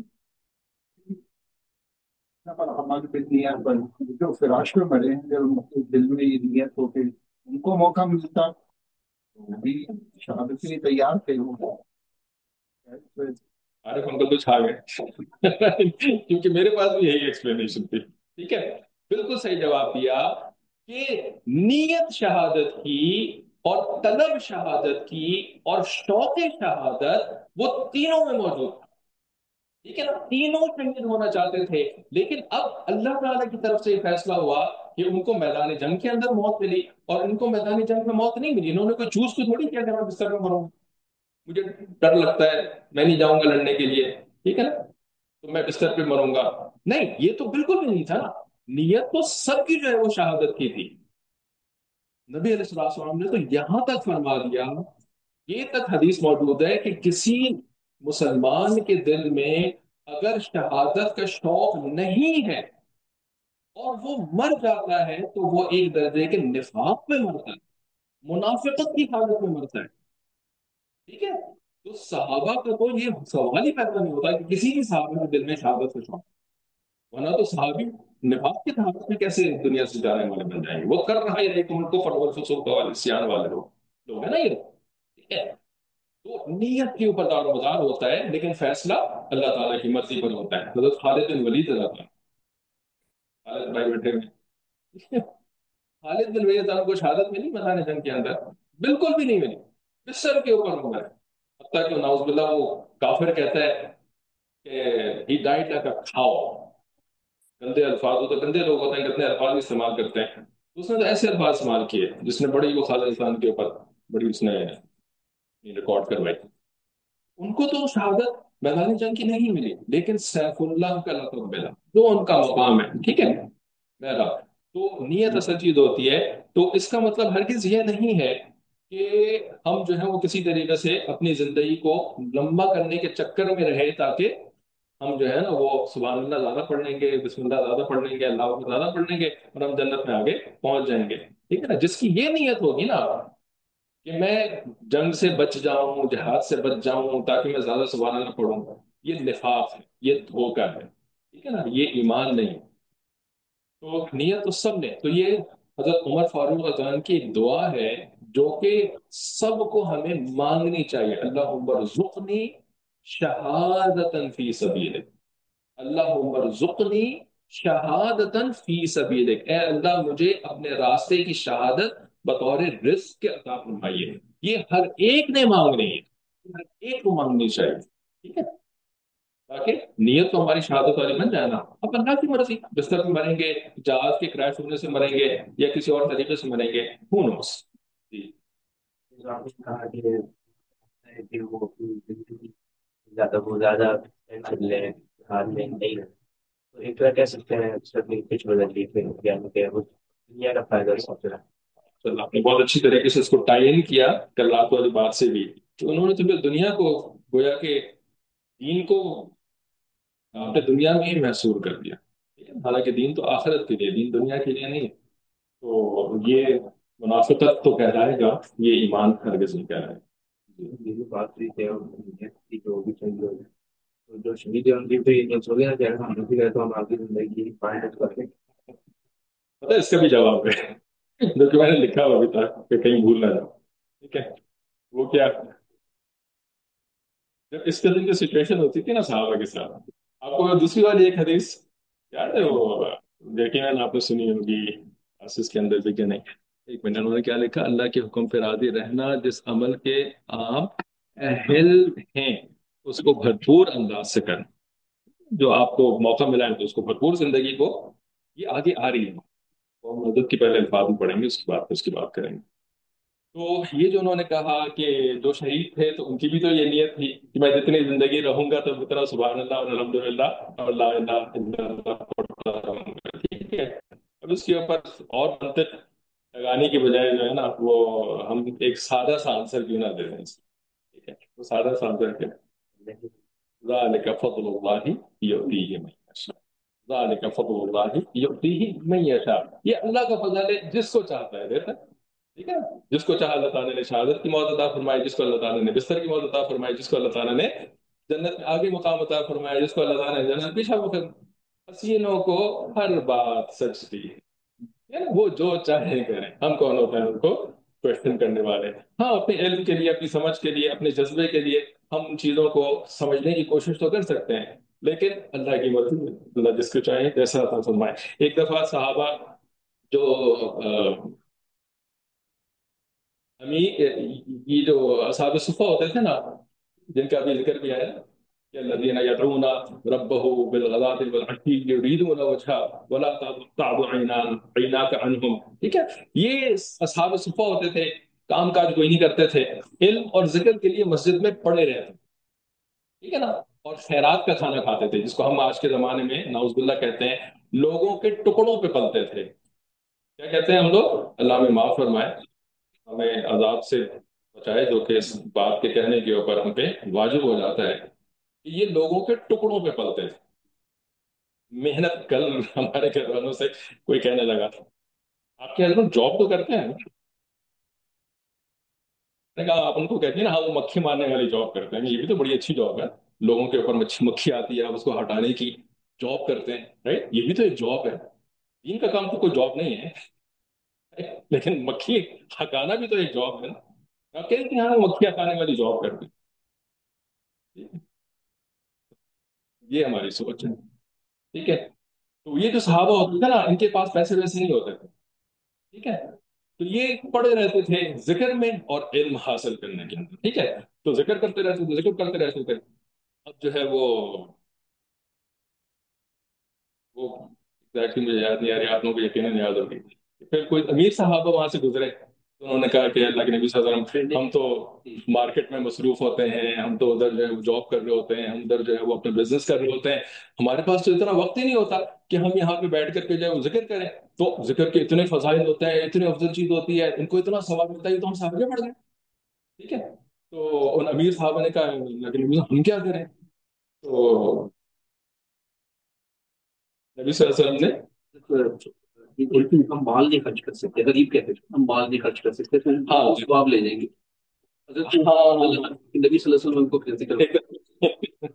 ہمارے نیت بن جو فراش میں مرے ہیں جب دل میں یہ نیت ہو کے ان کو موقع ملتا تو وہ بھی شہادت کے لیے تیار تھے. وہ عارف انکل تو چھا گئے کیونکہ میرے پاس بھی یہی ایکسپلینیشن تھی. ٹھیک ہے. بالکل صحیح جواب دیا کہ نیت شہادت کی اور طلب شہادت کی اور شوق شہادت وہ تینوں میں موجود تھا. ٹھیک ہے نا. تینوں شہید ہونا چاہتے تھے لیکن اب اللہ تعالیٰ کی طرف سے یہ فیصلہ ہوا کہ ان کو میدان جنگ کے اندر موت ملی اور ان کو میدان جنگ میں موت نہیں ملی. انہوں نے کوئی چوز کو تھوڑی کیا کہ میں بستر میں مروں، مجھے ڈر لگتا ہے میں نہیں جاؤں گا لڑنے کے لیے، ٹھیک ہے نا، تو میں بستر پہ مروں گا. نہیں، یہ تو بالکل بھی نہیں تھا نا. نیت تو سب کی جو ہے وہ شہادت کی تھی. نبی علیہ الصلوۃ والسلام نے تو یہاں تک فرما دیا، یہ تک حدیث موجود ہے کہ کسی مسلمان کے دل میں اگر شہادت کا شوق نہیں ہے اور وہ مر جاتا ہے تو وہ ایک درجے کے نفاق میں مرتا ہے، منافقت کی حالت میں مرتا ہے. ٹھیک ہے. تو صحابہ کا تو یہ سوال ہی پیدا نہیں ہوتا کہ کسی بھی صحابہ کے دل میں شہادت کا شوق، ورنہ تو صحابی نفاق کی حالت میں کیسے دنیا سے جانے والے بن جائیں گے؟ وہ کر رہا ہے ان کو فرور فسوق والے سیان والے لوگ لوگ ہیں نا یہ. ٹھیک ہے. تو نیت کے اوپر دار و مدار ہوتا ہے لیکن فیصلہ اللہ تعالیٰ کی مرضی پر ہوتا ہے. حضرت خالد بن ولید رضی اللہ عنہ، خالد بھائی بیٹھے ہوئے خالد بن ولید کو شہادت ملی میدان جنگ کے اندر؟ بالکل بھی نہیں ملی، بستر کے اوپر وہ مرے، حتیٰ کہ نعوذ باللہ وہ کافر کہتا ہے کہ ہی ڈائڈ لائک اے کھاؤ، گندے الفاظ ہوتے، گندے لوگ ہوتے ہیں گندے الفاظ استعمال کرتے ہیں، اس نے تو ایسے الفاظ استعمال کیے جس نے بڑی وہ خالد خان کے اوپر بڑی اس نے ریکارڈ کروائی۔ ان کو تو شہادت میدان جنگ کی نہیں ملی، لیکن سیف اللہ کا لقب ملا، جو ان کا مقام ہے، ٹھیک ہے میرا۔ تو نیت اصل چیز ہوتی ہے، تو اس کا مطلب ہرگز یہ نہیں ہے کہ ہم جو ہے وہ کسی طریقے سے اپنی زندگی کو لمبا کرنے کے چکر میں رہے تاکہ ہم جو ہے نا وہ سبحان اللہ زیادہ پڑھ لیں گے، بسم اللہ زیادہ پڑھ لیں گے، اللہ اکبر زیادہ پڑھ لیں گے اور ہم جنت میں آگے پہنچ جائیں گے، ٹھیک ہے نا۔ جس کی یہ نیت ہوگی نا کہ میں جنگ سے بچ جاؤں، جہاد سے بچ جاؤں تاکہ میں زیادہ سبحان اللہ پڑھوں، یہ نفاق ہے، یہ دھوکہ ہے، ٹھیک ہے نا، یہ ایمان نہیں۔ تو نیت تو سب نے، تو یہ حضرت عمر فاروق رضی اللہ عنہ کی ایک دعا ہے جو کہ سب کو ہمیں مانگنی چاہیے، اللہم ارزقنی شہادتن فی سبیلک، اللہم ارزقنی شہادتن فی سبیلک، اے اللہ مجھے اپنے راستے کی شہادت بطور رزق کے عطا فرمائیے۔ یہ ہر ایک نے مانگنی ہے، ہر ایک کو مانگنی چاہیے، ٹھیک ہے، تاکہ نیت تو ہماری شہادت والی بن جائے نا۔ اب اللہ کی مرضی، بستر میں مریں گے، جہاز کے کریش ہونے سے مریں گے یا کسی اور طریقے سے مریں گے، who knows؟ جی جو آپ نے کہا کہ ہے کہ وہ اپنی زندگی زیادہ بہت زیادہ ٹینشن لیں، ہاتھ میں نہیں رہے، تو ایک طرح کہہ سکتے ہیں اس اپنی کچھ بدل لی پھر یعنی کہ وہ دنیا کا فائدہ سوچ رہا ہے۔ چل آپ نے بہت اچھی طریقے سے اس کو ٹائی ان کیا کل رات والی بات سے بھی، کہ انہوں نے تو پھر دنیا کو گویا کہ دین کو اپنے دنیا میں ہی محصور کر دیا، ٹھیک ہے؟ حالانکہ دین تو آخرت کے لیے، دین دنیا کے لیے نہیں ہے۔ تو یہ منافقت تو کہلائے گا، یہ ایمان ہرگز نہیں کہلائے گا۔ یہ بھی بات ہوئی ہے اور نیت کی جو بھی چاہیے ہوگی تو جو شہید ہے ان کی تو یہ نیت ہوگی نا کہ اگر ہم بھی رہے تو ہم آگے زندگی پائیں کرتے ہیں۔ پتہ ہے اس کا بھی جواب ہے جو کہ میں نے لکھا ہوا ابھی تک کہ کہیں بھول نہ جاؤ، ٹھیک ہے، وہ کیا، جب اس قسم کی سچویشن ہوتی تھی نا صحابہ کے ساتھ، آپ کو دوسری والی ایک حدیث یاد ہے، وہ یقیناً آپ نے سنی ہوگی، آسس کے اندر دیکھے نہیں، ایک منٹ، انہوں نے کیا لکھا، اللہ کے حکم پہ راضی رہنا، جس عمل کے آپ اہل ہیں اس کو بھرپور انداز سے کرنا، جو آپ کو موقع ملا ہے تو اس کو بھرپور زندگی کو، یہ آگے آ رہی ہے، اور مدد کی پہلے الفاظ میں پڑھیں گے، اس کے بعد اس کی بات کریں گے۔ تو یہ جو انہوں نے کہا کہ جو شہید تھے تو ان کی بھی تو یہ نیت تھی کہ میں جتنی زندگی رہوں گا تو اتنا سبحان اللہ اور الحمدللہ اور لا الہ الا اللہ پڑھتا رہوں گا، ٹھیک ہے۔ اب اس کے اوپر اور منطق لگانے کی بجائے جو ہے نا وہ ہم ایک سادہ سا آنسر کیوں نہ دے دیں اس کو، ٹھیک ہے، وہ سادہ سا آنسر کیا، ذالک فضل اللہ یؤتیہ من یشاء، ذالک فضل اللہ یؤتیہ من یشاء، یہ اللہ کا فضل ہے، جس کو چاہتا ہے دیتا ہے، ٹھیک ہے، جس کو چاہا اللہ تعالیٰ نے شہادت کی موت عطا فرمائی، جس کو اللہ تعالیٰ نے بستر کی موت عطا فرمائی، جس کو اللہ تعالیٰ نے جنت میں آگے مقام عطا فرمایا، جس کو اللہ تعالیٰ نے جنت پیچھا مقام، حسینوں کو ہر بات سچ دی ہے، یعنی وہ جو چاہے کریں، ہم کون ہوتے ہیں ان کو کوشچن کرنے والے؟ ہاں اپنے علم کے لیے، اپنی سمجھ کے لیے، اپنے جذبے کے لیے ہم ان چیزوں کو سمجھنے کی کوشش تو کر سکتے ہیں، لیکن اللہ کی مرضی ہے، اللہ جس کو چاہے جیسا عطا فرمائے۔ ایک دفعہ صحابہ جو امیر، یہ جو اصحاب صفہ ہوتے تھے نا، جن کا بھی ذکر بھی آیا کہ الذین یدعون ربهم بالغداة والعشی یریدون وجهه ولا تعد عینان عیناک عنہم، ٹھیک ہے، یہ اصحاب صفہ ہوتے تھے، کام کاج کوئی نہیں کرتے تھے، علم اور ذکر کے لیے مسجد میں پڑے رہتے، ٹھیک ہے نا، اور خیرات کا کھانا کھاتے تھے، جس کو ہم آج کے زمانے میں نعوذ باللہ کہتے ہیں، لوگوں کے ٹکڑوں پہ پلتے تھے، کیا کہتے ہیں ہم لوگ، اللہ ہمیں معاف فرمائے، ہمیں عذاب سے بچائے، جو کہ اس بات کے کہنے کے اوپر ہم پہ واجب ہو جاتا ہے کہ یہ لوگوں کے ٹکڑوں پہ پلتے تھے۔ محنت کل ہمارے گھر والوں سے کوئی کہنے لگا تھا، آپ کے ہسبینڈ جاب تو کرتے ہیں؟ میں نے کہا آپ ان کو کہتے ہیں نا، ہاں وہ مکھی مارنے والی جاب کرتے ہیں، یہ بھی تو بڑی اچھی جاب ہے، لوگوں کے اوپر مچھی مکھی آتی ہے، آپ اس کو ہٹانے کی جاب کرتے ہیں، رائٹ، یہ بھی تو ایک جاب ہے، دین کا کام تو کوئی جاب نہیں ہے، لیکن مکھی ہٹانا بھی تو ایک جاب ہے نا، آپ کہتے ہیں ہاں مکھی ہٹانے والی جاب کرتے ہیں، یہ ہماری سوچ ہے، ٹھیک ہے۔ تو یہ جو صحابہ ہوتے تھے نا، ان کے پاس پیسے ویسے نہیں ہوتے تھے، ٹھیک ہے. تو یہ پڑے رہتے تھے ذکر میں اور علم حاصل کرنے کے اندر. ٹھیک ہے, تو ذکر کرتے رہتے تھے, ذکر کرتے رہتے تھے. اب جو ہے وہ وہ ایگزیکٹلی مجھے یاد نہیں آ رہی, آپ لوگوں کو یقیناً یاد ہوگی. پھر کوئی امیر صحابہ وہاں سے گزرے تو انہوں نے کہا کہ اللہ کے نبی صلی اللہ علیہ وسلم, ہم تو مارکیٹ میں مصروف ہوتے ہیں, ہم تو ادھر جو ہے جاب کر رہے ہوتے ہیں, ہم ادھر جو ہے وہ اپنا بزنس کر رہے ہوتے ہیں, ہمارے پاس تو اتنا وقت ہی نہیں ہوتا کہ ہم یہاں پہ بیٹھ کر کے جو ہے وہ ذکر کریں. تو ذکر کے اتنے فضائل ہوتے ہیں, اتنے افضل چیز ہوتی ہے, ان کو اتنا ثواب ملتا ہے, تو ہم سامنے بڑھ گئے. ٹھیک ہے, تو ان امیر صحابہ نے کہا اللہ کے نبی ہم کیا کریں. تو نبی صلی اللہ علیہ وسلم نے ہم مال نہیں خرچ کر سکتے, غریب کہتے ہیں ہم مال نہیں خرچ کر سکتے, پھر ہاں ہاں ثواب لے جائیں گے. حضرت ہاں نبی صلی اللہ علیہ وسلم کو فزیکل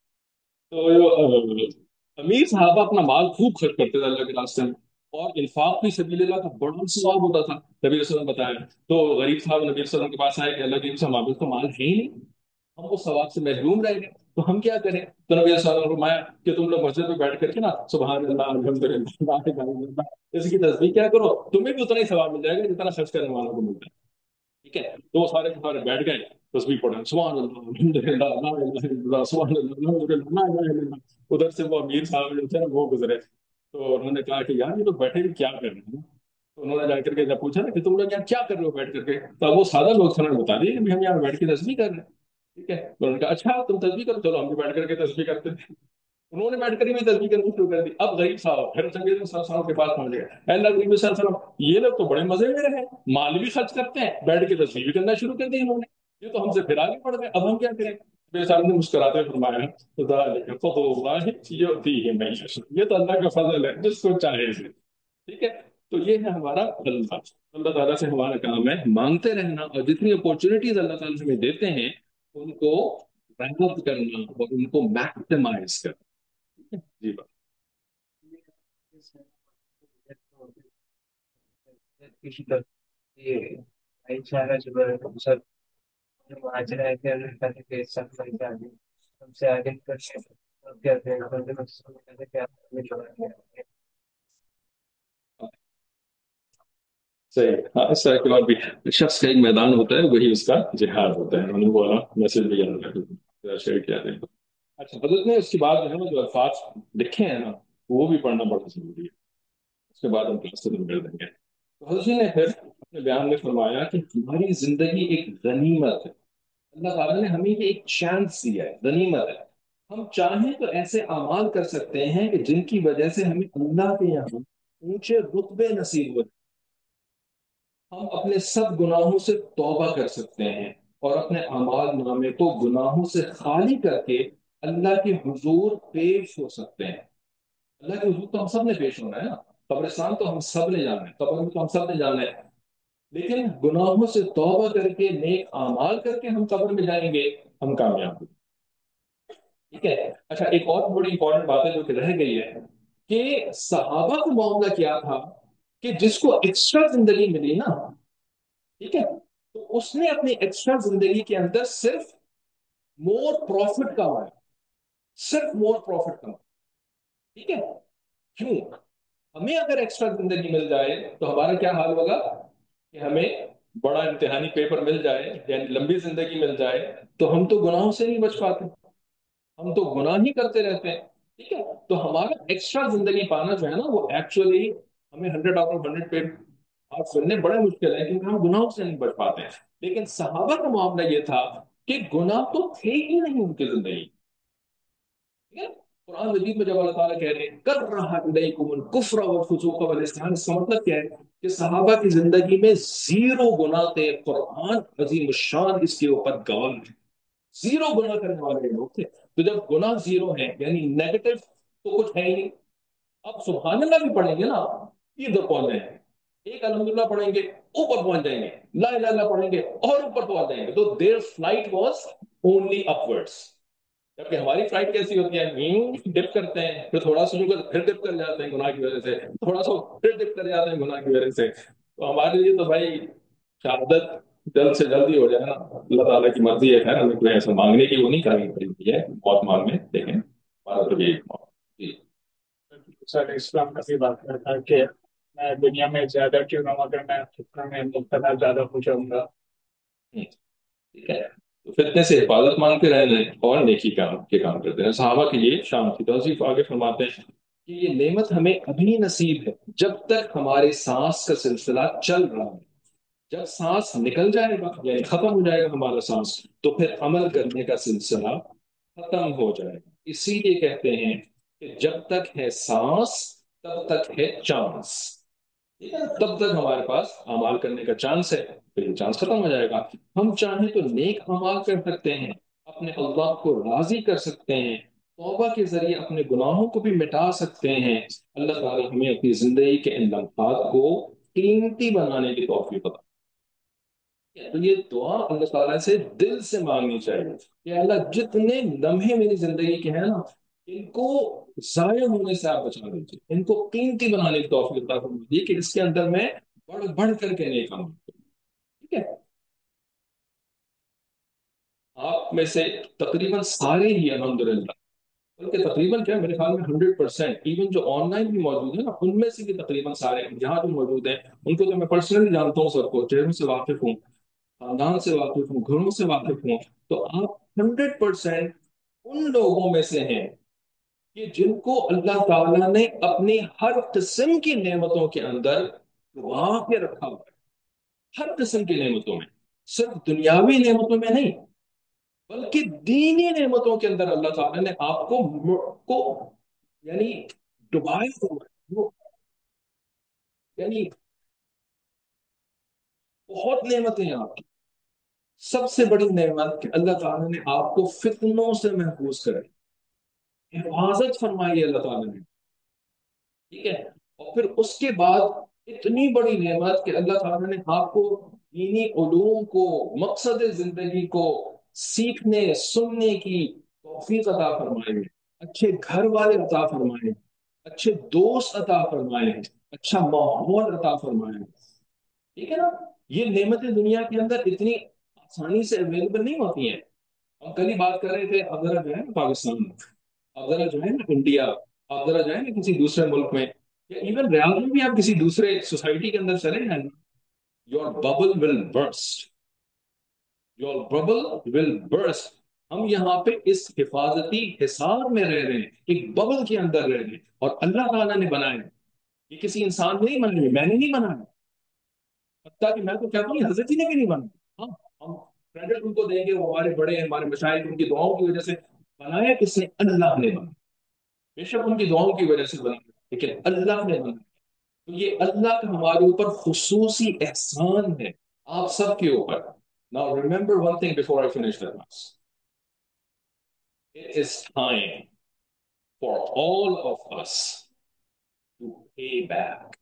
تو امیر صحابہ اپنا مال خوب خرچ کرتے تھے اللہ کے راستے میں, اور انفاق فی سبیل اللہ کا بڑا ثواب ہوتا تھا. نبی علیہ السلام بتایا تو غریب صاحب نبی علیہ السلام کے پاس آئے کہ اللہ کے نبی ہمارے تو مال ہے ہی نہیں, ہم اس ثواب سے محروم رہ گئے, تو ہم کیا کریں. تو نبی علیہ السلام نے فرمایا کہ تم لوگ مسجد میں بیٹھ کر کے نا سبحان اللہ الحمد للہ اس کی تسبیح کیا کرو, تمہیں بھی اتنا ہی ثواب مل جائے گا جتنا خرچ کرنے والوں کو ملتا ہے. ٹھیک ہے, تو وہ سارے کے سارے بیٹھ گئے, تسبیح پڑھیں سبحان اللہ الحمد للہ لا الہ الا اللہ سبحان اللہ الحمد للہ لا الہ الا اللہ. ادھر سے وہ امیر صاحب جو تھے نا وہ گزرے, تو انہوں نے کہا کہ یار یہ تو بیٹھے بھی کیا کر رہے ہیں. تو انہوں نے جا کر کے جب پوچھا نا کہ تم لوگ یار کیا کر رہے ہو بیٹھ کر کے, تو وہ سادہ لوگ تھے, انہوں نے بتا دیا کہ ہم یہاں بیٹھ کے تسبیح کر رہے ہیں. ٹھیک ہے, تو انہوں نے کہا اچھا تم تسبیح کرو, چلو ہم بھی بیٹھ کر کے تسبیح کرتے ہیں. انہوں نے بیٹھ کر بھی تسبیح کرنی شروع کر دی. اب غریب صاحب پھر نبی صلی اللہ علیہ وسلم کے پاس پہنچ گئے, اے اللہ کے نبی صلی اللہ علیہ وسلم یہ لوگ تو بڑے مزے میں رہے, مال بھی خرچ کرتے ہیں, بیٹھ کے تسبیح بھی کرنا شروع کر دی انہوں نے, یہ تو ہم سے پھر آگے پڑ گئے, اب ہم کیا کریں. میرے سامنے مسکراتے فرمایا ذالک فضل اللہ یؤتیہ من یشاء, یہ تو اللہ کا فضل ہے جس کو چاہے سے. ٹھیک ہے, تو یہ ہے ہمارا اللہ. اللہ تعالیٰ سے ہمارا کام ہے مانگتے رہنا, اور جتنی اپورچونیٹیز اللہ تعالیٰ ہمیں دیتے ہیں ان کو محنت کرنا اور ان کو میکسیمائز کرنا. جی بات. یہ بھائی چارہ جو سب مہاجر ہے کہ اللہ کے سب سے آگے سب سے آگے کر سب کہتے ہیں بندے کہتے کہ آپ ہمیں جوڑا گیا. صحیح, ہاں اس طرح کے اور بھی شخص کا ایک میدان ہوتا ہے, وہی اس کا جہاد ہوتا ہے. انہوں نے بولا میسج بھی یاد رکھا شیئر کیا تھا. اچھا, حضرت نے اس کے بعد جو ہے نا جو الفاظ لکھے ہیں نا وہ بھی پڑھنا بڑا ضروری ہے, اس کے بعد ہم کلاس ختم کر دیں گے. تو حضرت نے پھر اپنے بیان میں فرمایا کہ ہماری زندگی ایک غنیمت ہے, اللہ تعالیٰ نے ہمیں یہ ایک چانس دیا ہے, غنیمت ہے. ہم چاہیں تو ایسے اعمال کر سکتے ہیں کہ جن کی وجہ سے ہمیں اللہ کے یہاں اونچے رتبے نصیب ہو. ہم اپنے سب گناہوں سے توبہ کر سکتے ہیں اور اپنے اعمال نامے کو گناہوں سے خالی کر کے اللہ کے حضور پیش ہو سکتے ہیں. اللہ کے حضور تو ہم سب نے پیش ہونا ہے نا, قبرستان تو ہم سب نے جانا ہے, قبر میں تو ہم سب نے جانا ہے, لیکن گناہوں سے توبہ کر کے نیک اعمال کر کے ہم قبر میں جائیں گے, ہم کامیاب ہوں. ٹھیک ہے. اچھا, ایک اور بڑی امپورٹنٹ بات ہے جو کہ رہ گئی ہے کہ صحابہ کا معاملہ کیا تھا کہ جس کو ایکسٹرا زندگی ملی نا, ٹھیک ہے, تو اس نے اپنی ایکسٹرا زندگی کے اندر صرف مور پروفٹ کمایا, صرف مور پروفٹ کمایا. ٹھیک ہے, کیوں؟ ہمیں اگر ایکسٹرا زندگی مل جائے تو ہمارا کیا حال ہوگا کہ ہمیں بڑا امتحانی پیپر مل جائے, یعنی لمبی زندگی مل جائے, تو ہم تو گناہوں سے نہیں بچ پاتے, ہم تو گناہ ہی کرتے رہتے ہیں. ٹھیک ہے, تو ہمارا ایکسٹرا زندگی پانا جو ہے نا وہ ایکچولی ہمیں ہنڈریڈ آؤٹ آف ہنڈریڈ پہ آپ سننے بڑے مشکل ہے کیونکہ ہم گناہوں سے نہیں بچ پاتے ہیں. لیکن صحابہ کا معاملہ یہ تھا کہ گناہ تو تھے ہی نہیں ان کی زندگی. ٹھیک ہے, قرآن مجید میں جب اللہ تعالیٰ کہہ رہے ہیں کر رہا الیکم الکفر والفسوق والعصیان, اس کا مطلب کیا ہے کہ صحابہ کی زندگی میں زیرو گناہ تھے. قرآن عظیم الشان اس کے اوپر گواہ ہے, زیرو گناہ کرنے والے لوگ تھے. تو جب گناہ زیرو ہے یعنی نیگیٹو تو کچھ ہے ہی نہیں. اب سبحان اللہ بھی پڑھیں گے نا, ادھر پہنچ جائیں گے, ایک الحمدللہ پڑھیں گے اوپر پہنچ جائیں گے, لا الہ الا اللہ پڑھیں گے اور اوپر پہنچ جائیں گے. تو their flight was only upwards. جبکہ ہماری فلائٹ کیسی ہوتی ہے, ڈپ کرتے ہیں پھر تھوڑا سا پھر ڈپ کر جاتے ہیں گناہ کی وجہ سے, تھوڑا سا پھر ڈپ کر جاتے ہیں گناہ کی وجہ سے. تو ہمارے لیے تو بھائی شہادت جلد سے جلد ہی ہو جائے نا, اللہ تعالیٰ کی مرضی ہے. خیر ہمیں کوئی ایسا مانگنے کی وہ نہیں کرنی پڑی ہے, بہت مانگنے, لیکن ہمارا تو یہی جی سر اسلام کا بھی بات کرتا ہے کہ میں دنیا میں زیادہ کیوں نہ مگر میں فطرہ میں مبتلا زیادہ ہو جاؤں گا. ہوں، ٹھیک ہے. تو فتنے سے حفاظت مانگتے رہنا ہے اور نیکی کام کے کام کرتے ہیں. صحابہ کے لیے شام کی توصیف آگے فرماتے ہیں کہ یہ نعمت ہمیں ابھی نصیب ہے جب تک ہمارے سانس کا سلسلہ چل رہا ہے. جب سانس نکل جائے گا یعنی ختم ہو جائے گا ہمارا سانس تو پھر عمل کرنے کا سلسلہ ختم ہو جائے گا. اسی لیے کہتے ہیں کہ جب تک ہے سانس تب تک ہے چانس. ٹھیک ہے نا؟ تب تک ہمارے پاس اعمال کرنے کا چانس ہے پھر یہ چانس ختم ہو جائے گا. ہم چاہیں تو نیک اعمال کر سکتے ہیں اپنے اللہ کو راضی کر سکتے ہیں توبہ کے ذریعے اپنے گناہوں کو بھی مٹا سکتے ہیں. اللہ تعالیٰ ہمیں اپنی زندگی کے ان لمحات کو قیمتی بنانے کی توفیق عطا. تو یہ دعا اللہ تعالیٰ سے دل سے مانگنی چاہیے کہ اللہ جتنے لمحے میری زندگی کے ہیں نا ان کو ضائع ہونے سے آپ بچا دیجیے ان کو قیمتی بنانے کی توفیق عطا فرمائیے کہ اس کے اندر میں بڑھ بڑھ کر کے نہیں کام. ٹھیک ہے. آپ میں سے تقریباً سارے ہی الحمدللہ بلکہ تقریباً کیا میرے خیال میں ہنڈریڈ پرسینٹ ایون جو آن لائن بھی موجود ہے نا ان میں سے بھی تقریباً سارے یہاں جو موجود ہیں ان کو تو میں پرسنلی جانتا ہوں سب کو چہروں سے واقف ہوں خاندان سے واقف ہوں گھروں سے واقف ہوں. تو آپ ہنڈریڈ پرسینٹ ان لوگوں میں سے ہیں کہ جن کو اللہ تعالیٰ نے اپنی ہر قسم کی نعمتوں کے اندر دبا کے رکھا ہوا ہے. ہر قسم کی نعمتوں میں صرف دنیاوی نعمتوں میں نہیں بلکہ دینی نعمتوں کے اندر اللہ تعالیٰ نے آپ کو کو یعنی ڈبایا ہوا ہے. وہ یعنی بہت نعمتیں ہیں آپ کی. سب سے بڑی نعمت کہ اللہ تعالیٰ نے آپ کو فتنوں سے محفوظ کرے حفاظت فرمائی اللہ تعالیٰ نے. ٹھیک ہے. اور پھر اس کے بعد اتنی بڑی نعمت کہ اللہ تعالیٰ نے آپ کو دینی علوم کو مقصد زندگی کو سیکھنے سننے کی توفیق عطا فرمائے اچھے گھر والے عطا فرمائے اچھے دوست عطا فرمائے اچھا ماحول عطا فرمائے. ٹھیک ہے نا. یہ نعمتیں دنیا کے اندر اتنی آسانی سے اویلیبل نہیں ہوتی ہیں. ہم کل ہی بات کر رہے تھے اب ذرا جو ہے نا پاکستان اب ذرا جو ہے نا انڈیا اب ذرا جو ہے نا کسی دوسرے ملک میں یا ایون ریاض میں بھی آپ کسی دوسرے سوسائٹی کے اندر چلے جائیں your bubble will burst your bubble will burst. ہم یہاں پہ اس حفاظتی حصار میں رہ رہے ہیں ایک ببل کے اندر رہ رہے ہیں اور اللہ تعالیٰ نے بنایا یہ کسی انسان نے نہیں بنایا میں نے نہیں بنایا. حتیٰ کہ میں تو کہتا ہوں یہ حضرت ہی نے بھی نہیں بنا. ہاں ہم کریڈٹ ان کو دیں گے وہ ہمارے بڑے ہیں ہمارے مشاہد ان کی دعاؤں کی وجہ سے بنایا کس نے اللہ نے بنا. بے شک ان کی دعاؤں کی وجہ سے بنا لیکن اللہ نے بنا. تو یہ اللہ کا ہمارے اوپر خصوصی احسان ہے آپ سب کے اوپر. Now remember one thing before I finish that class. It is time for all of us to pay back.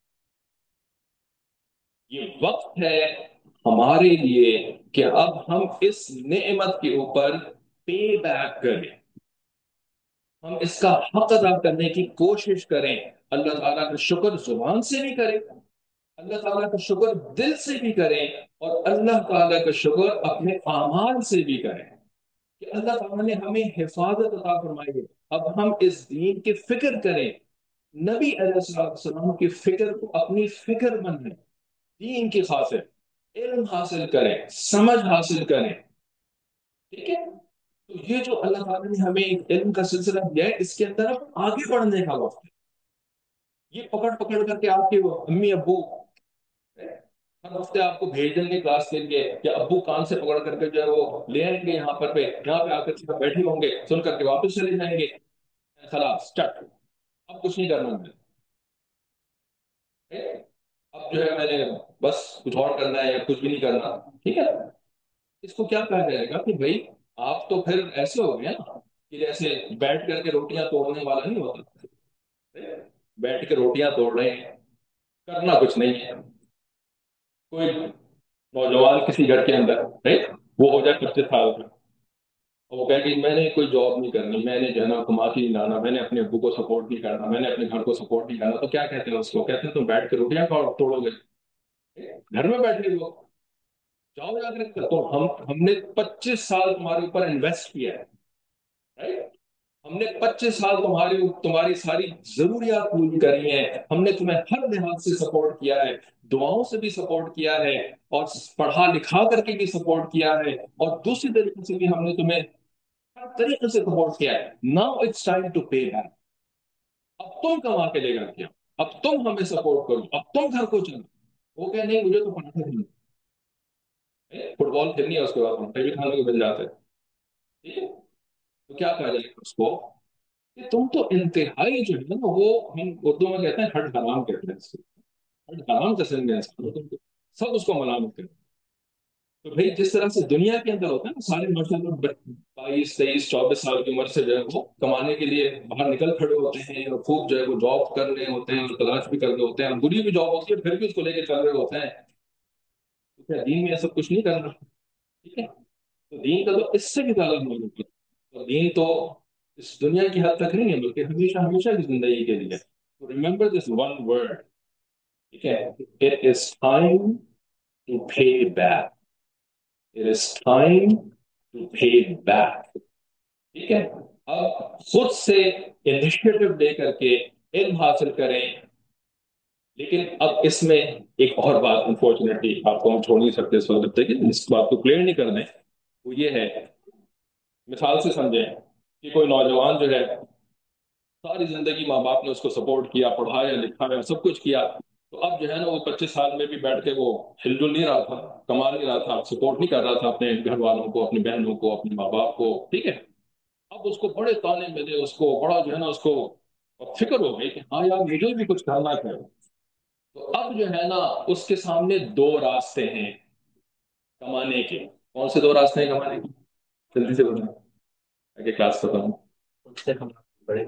یہ وقت ہے ہمارے لیے کہ اب ہم اس نعمت کے اوپر پے بیک کریں ہم اس کا حق ادا کرنے کی کوشش کریں. اللہ تعالیٰ کا شکر زبان سے بھی کریں اللہ تعالیٰ کا شکر دل سے بھی کریں اور اللہ تعالیٰ کا شکر اپنے اعمال سے بھی کریں کہ اللہ تعالیٰ نے ہمیں حفاظت عطا فرمائی ہے. اب ہم اس دین کی فکر کریں نبی علیہ السلام کی فکر کو اپنی فکر بنائیں دین کی خاطر علم حاصل کریں سمجھ حاصل کریں. ٹھیک ہے. تو یہ جو اللہ تعالیٰ نے ہمیں ایک علم کا سلسلہ دیا ہے اس کے اندر اب آگے بڑھنے کا وقت ہے. یہ پکڑ پکڑ کر کے آپ کے امی ابو ہر ہفتے آپ کو بھیج دیں گے کلاس کے لیے یا ابو کان سے پکڑ کر کے جو ہے وہ لے آئیں گے یہاں پر پہ یہاں پہ آ کر بیٹھے ہوں گے سن کر کے واپس چلے جائیں گے خلاص چٹ اب کچھ نہیں کرنا ہے. اب جو ہے میں نے بس کچھ اور کرنا ہے یا کچھ بھی نہیں کرنا. ٹھیک ہے. اس کو کیا کہا جائے گا کہ بھائی آپ تو پھر ایسے ہو گئے نا کہ جیسے بیٹھ کر کے روٹیاں توڑنے والا نہیں ہوتا بیٹھ کے روٹیاں توڑ رہے ہیں کرنا کچھ نہیں ہے. کوئی نوجوان کسی گھر کے اندر وہ ہو جائے پچیس سال کا اور وہ کہے کہ میں نے کوئی جاب نہیں کرنی میں نے جو ہے نا کما کے نہیں لانا میں نے اپنے ابو کو سپورٹ نہیں کرنا میں نے اپنے گھر کو سپورٹ نہیں کرنا. تو کیا کہتے ہیں اس کو کہتے ہیں تم بیٹھ کے روٹیاں توڑو گے گھر میں بیٹھے ہو جاؤ جا کر. تو ہم ہم نے پچیس سال تمہارے اوپر انویسٹ کیا ہے ہم نے پچیس سال تمہاری تمہاری ساری ضروریات پوری کری ہیں، ہم نے تمہیں ہر لحاظ سے سپورٹ کیا ہے، دعاؤں سے بھی سپورٹ کیا ہے، اور پڑھا لکھا کر کے بھی سپورٹ کیا ہے، اور دوسری طریقے سے بھی ہم نے تمہیں ہر طریقے سے سپورٹ کیا ہے. Now it's time to pay back. اب تم کما کے لے کر کے آؤ، اب تم ہمیں سپورٹ کرو، اب تم گھر کو چلو. وہ کہ نہیں مجھے تو پڑھنا کھیلنا، فٹ بال کھیلنی ہے، اس کے بعد پڑھائی بھی کھانے کو مل جاتے ہیں. ٹھیک ہے، تو کیا کہا جائے گا اس کو کہ تم تو انتہائی جو ہے نا، وہ ہم اردو میں کہتے ہیں ہڈ حرام کہتے ہیں اس کو. ہڈ حرام قسم کے انسان ہو تم تو، سب اس کو ملامت کرتے ہیں. تو بھائی جس طرح سے دنیا کے اندر ہوتا ہے نا، سارے مرد لوگ بائیس تیئیس چوبیس سال کی عمر سے جو ہے وہ کمانے کے لیے باہر نکل کھڑے ہوتے ہیں، اور خوب جو ہے وہ جاب کر رہے ہوتے ہیں، اور تلاش بھی کر رہے ہوتے ہیں، اور بری بھی جاب ہوتی ہے پھر بھی اس کو لے کے چل رہے ہوتے ہیں. تو کیا دین میں یہ سب کچھ نہیں کرنا؟ ٹھیک ہے، تو دین کا تو اس سے بھی زیادہ معلوم ہے. اور دین تو اس دنیا کی حد تک نہیں ہے، بلکہ ہمیشہ ہمیشہ کی زندگی کے لیے. تو ریمبر دس ون ورڈ، ٹھیک ہے، it is time to pay back. It is time to pay back. ٹھیک ہے، اب خود سے انیشیٹو لے کر کے علم حاصل کریں. لیکن اب اس میں ایک اور بات انفارچونیٹلی آپ کو ہم چھوڑ نہیں سکتے اس وقت تک، اس بات کو کلیئر نہیں کر دیں. وہ یہ ہے، مثال سے سمجھیں کہ کوئی نوجوان جو ہے ساری زندگی ماں باپ نے اس کو سپورٹ کیا، پڑھایا لکھایا سب کچھ کیا، تو اب جو ہے نا وہ پچیس سال میں بھی بیٹھ کے وہ ہل جل نہیں رہا تھا، کما نہیں رہا تھا، سپورٹ نہیں کر رہا تھا اپنے گھر والوں کو، اپنی بہنوں کو، اپنے ماں باپ کو. ٹھیک ہے، اب اس کو بڑے تانے ملے، اس کو بڑا جو ہے نا اس کو فکر ہو گئی کہ ہاں یار مجھے بھی کچھ کرنا ہے. تو اب جو ہے نا اس کے سامنے دو راستے ہیں کمانے کے. کون سے دو راستے ہیں کمانے کے؟ جلدی سے بتائیں آگے کلاس ختم. اس سے ہم بڑے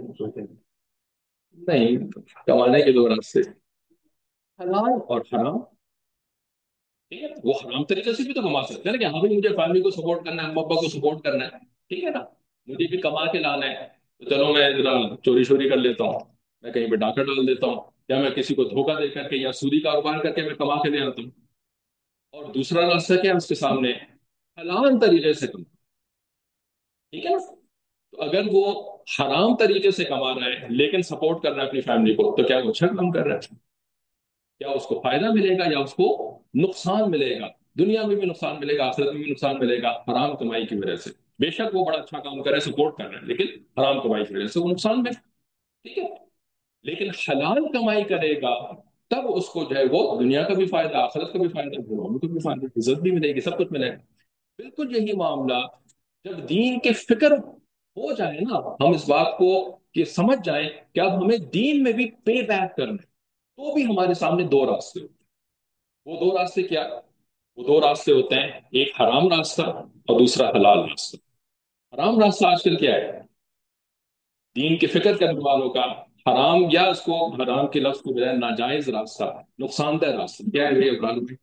نہیں، کمانے کے دو راستے، حلال اور حرام. ٹھیک ہے، وہ حرام طریقے سے بھی تو کما سکتے ہیں نا، کہ ہاں بھائی مجھے فیملی کو سپورٹ کرنا ہے، اما ابا کو سپورٹ کرنا ہے، ٹھیک ہے نا، مجھے بھی کما کے لانا ہے، تو چلو میں ذرا چوری شوری کر لیتا ہوں، میں کہیں پہ ڈاکہ ڈال دیتا ہوں، یا میں کسی کو دھوکہ دے کر کے یا سودی کاروبار کر کے میں کما کے لے آتا ہوں. اور دوسرا راستہ کیا ہے اس کے سامنے؟ حلال طریقے سے کما. ٹھیک ہے نا، تو اگر وہ حرام طریقے سے کما رہا ہے لیکن سپورٹ کر رہا ہے اپنی فیملی کو، تو کیا وہ اچھا کام کر رہا ہے؟ کیا اس کو فائدہ ملے گا یا اس کو نقصان ملے گا؟ دنیا میں بھی نقصان ملے گا، آخرت میں بھی نقصان ملے گا حرام کمائی کی وجہ سے. بے شک وہ بڑا اچھا کام کرے، سپورٹ کر رہے ہیں، لیکن حرام کمائی کی وجہ سے وہ نقصان میں. ٹھیک ہے، لیکن حلال کمائی کرے گا تب اس کو جو ہے وہ دنیا کا بھی فائدہ، آخرت کا بھی فائدہ، گھروں کو بھی فائدہ، عزت بھی ملے گی، سب کچھ ملے گا. بالکل یہی معاملہ جب دین کے فکر ہو جائے نا، ہم اس بات کو کہ سمجھ جائیں کہ اب ہمیں دین میں بھی پے بیک کرنا ہے، تو بھی ہمارے سامنے دو راستے ہوتے ہیں. وہ دو راستے کیا؟ وہ دو راستے ہوتے ہیں، ایک حرام راستہ اور دوسرا حلال راستہ. حرام راستہ آج کل کیا ہے؟ دین کی فکر کرنے والوں کا حرام، یا اس کو حرام کے لفظ کو بجائے ناجائز راستہ، نقصان دہ راستہ کیا ہے یہ ابراہیم بھائی؟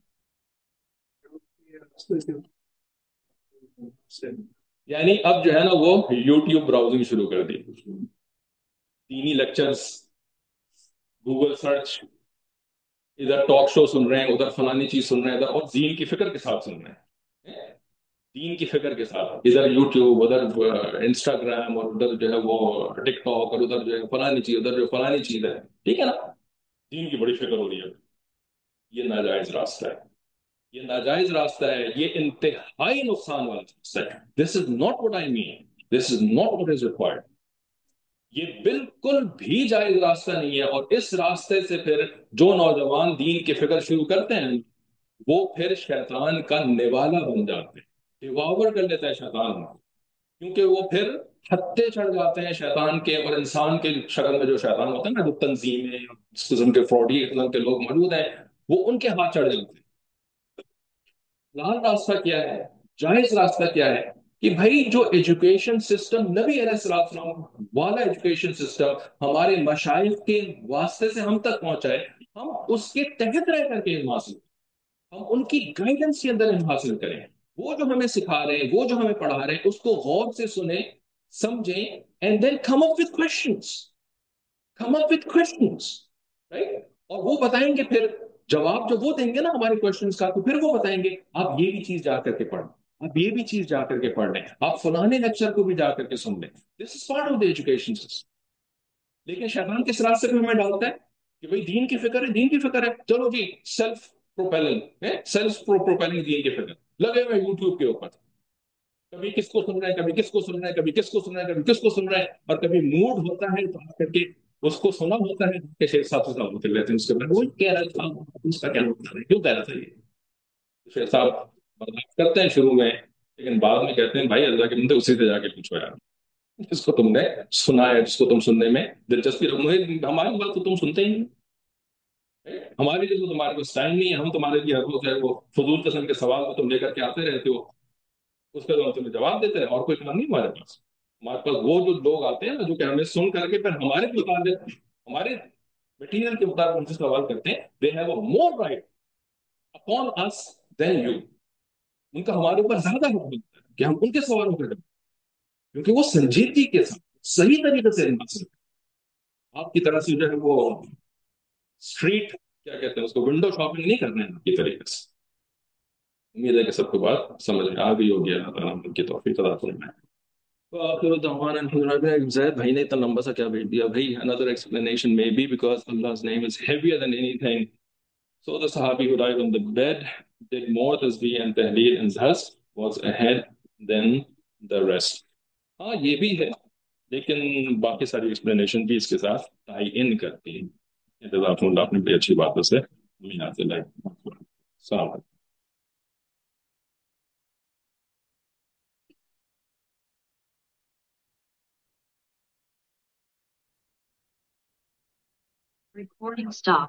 یعنی اب جو ہے نا وہ یوٹیوب براؤزنگ شروع کر دی، دینی لیکچرز، گوگل سرچ، ادھر ٹاک شو سن رہے ہیں، ادھر فلانی چیز سن رہے ہیں، ادھر اور دین کی فکر کے ساتھ سن رہے ہیں، دین کی فکر کے ساتھ، ادھر یوٹیوب، ادھر انسٹاگرام، اور ادھر جو ہے وہ ٹک ٹاک، اور ادھر جو ہے فلانی چیز، ادھر جو فلانی چیز ہے. ٹھیک ہے نا، دین کی بڑی فکر ہو رہی ہے. یہ ناجائز راستہ ہے، یہ ناجائز راستہ ہے، یہ انتہائی نقصان والا راستہ ہے. This is not what I mean, this is not what is required. یہ بالکل بھی جائز راستہ نہیں ہے. اور اس راستے سے پھر جو نوجوان دین کی فکر شروع کرتے ہیں وہ پھر شیطان کا نوالا بن جاتے ہیں، ڈیواور کر لیتا ہے شیطان، کیونکہ وہ پھر ہتھے چڑھ جاتے ہیں شیطان کے. اور انسان کے شکل میں جو شیطان ہوتا ہے نا، جو تنظیمیں اس قسم کے فراڈی قسم کے لوگ موجود ہیں، وہ ان کے ہاتھ چڑھ جاتے ہیں. لال راستہ کیا ہے، جائز راستہ کیا ہے؟ کہ بھائی جو ایجوکیشن سسٹم نبی علیہ السلام والا ایجوکیشن سسٹم ہمارے مشائخ کے واسطے سے ہم تک پہنچائے، ہم اس کے تحت رہ کر کے علم حاصل، ہم ان کی گائیڈنس کے اندر علم حاصل کریں. وہ جو ہمیں سکھا رہے ہیں، وہ جو ہمیں پڑھا رہے ہیں، اس کو غور سے سنیں، سمجھیں، and then come up with questions, come up with questions, right. اور وہ بتائیں گے پھر جواب جو وہ دیں گے نا ہمارے کوشچنس کا، تو پھر وہ بتائیں گے آپ یہ بھی چیز جا کر کے پڑھیں، آپ یہ بھی چیز جا کر کے پڑھ لیں, آپ فلانے لیکچر کو بھی جا کر کے سن لیں. This is part of the education system. لیکن شیطان کس راستے پہ ہمیں ڈالتا ہے کہ بھائی دین کی فکر ہے, دین کی فکر ہے, چلو جی سیلف پروپیلنگ سیلف پروپیلنگ دین کی فکر لگے ہوئے یوٹیوب کے اوپر, کبھی کس کو سن رہے ہیں, کبھی کس کو سن رہے ہیں, کبھی کس کو سن رہے ہیں, کبھی کس کو سن رہے ہیں, اور کبھی موڈ ہوتا ہے تو آ کر کے اس کو سنا ہوتا ہے کہ شیخ صاحب سے صاحب ہوتے رہتے ہیں اس کے بعد وہ کہہ رہا تھا اس کا کیا ہوتا ہے, کیوں کہہ رہا تھا یہ شیخ صاحب برداشت کرتے ہیں شروع میں, لیکن بعد میں کہتے ہیں بھائی اللہ کے بندے اسی سے جا کے پوچھو یار, جس کو تم نے سنا ہے, جس کو تم سننے میں دلچسپی رکھو, ہماری بات تو تم سنتے ہی نہیں, ہمارے لیے تو تمہارے پاس ٹائم نہیں ہے, ہم تمہارے لیے ہر روز ہے وہ فضول قسم کے سوال کو تم لے کر کے آتے رہتے ہو, اس کا ہم تمہیں جواب دیتے ہیں, اور کوئی کام نہیں ہمارے پاس. ہمارے پاس وہ جو لوگ آتے ہیں نا جو کہ ہمیں سن کر کے پھر ہمارے مطابق ہمارے مٹیریل کے مطابق ہم سے سوال کرتے ہیں, they have a more right upon us than you, ان کا ہمارے اوپر زیادہ حق بنتا ہے کہ ہم ان کے سوالوں کا جواب, کیونکہ وہ سنجیدگی کے ساتھ صحیح طریقے سے ناصر, آپ کی طرح سے جو ہے وہ اسٹریٹ کیا کہتے ہیں اس کو ونڈو شاپنگ نہیں کرنا ہے آپ کی طریقے سے. امید ہے کہ سب کو بات سمجھ میں آ گئی ہوگی, اللہ تعالیٰ ان کی توفیق عطا فرمائے. وآخر دعوانا الحمد للہ. زید بھائی نے اتنا لمبا سا کیا بھیج دیا بھائی, another explanation may be because Allah's name is heavier than anything. So the Sahabi who died on the bed did more tasbih and tahleel and thus was ahead than the rest. ہاں یہ بھی ہے, لیکن باقی ساری explanation بھی اس کے ساتھ ٹائی ان کرتی ہیں. جزاکم اللہ, آپ نے بڑی اچھی باتوں سے امینات سے لائے. السلام علیکم. Recording stopped.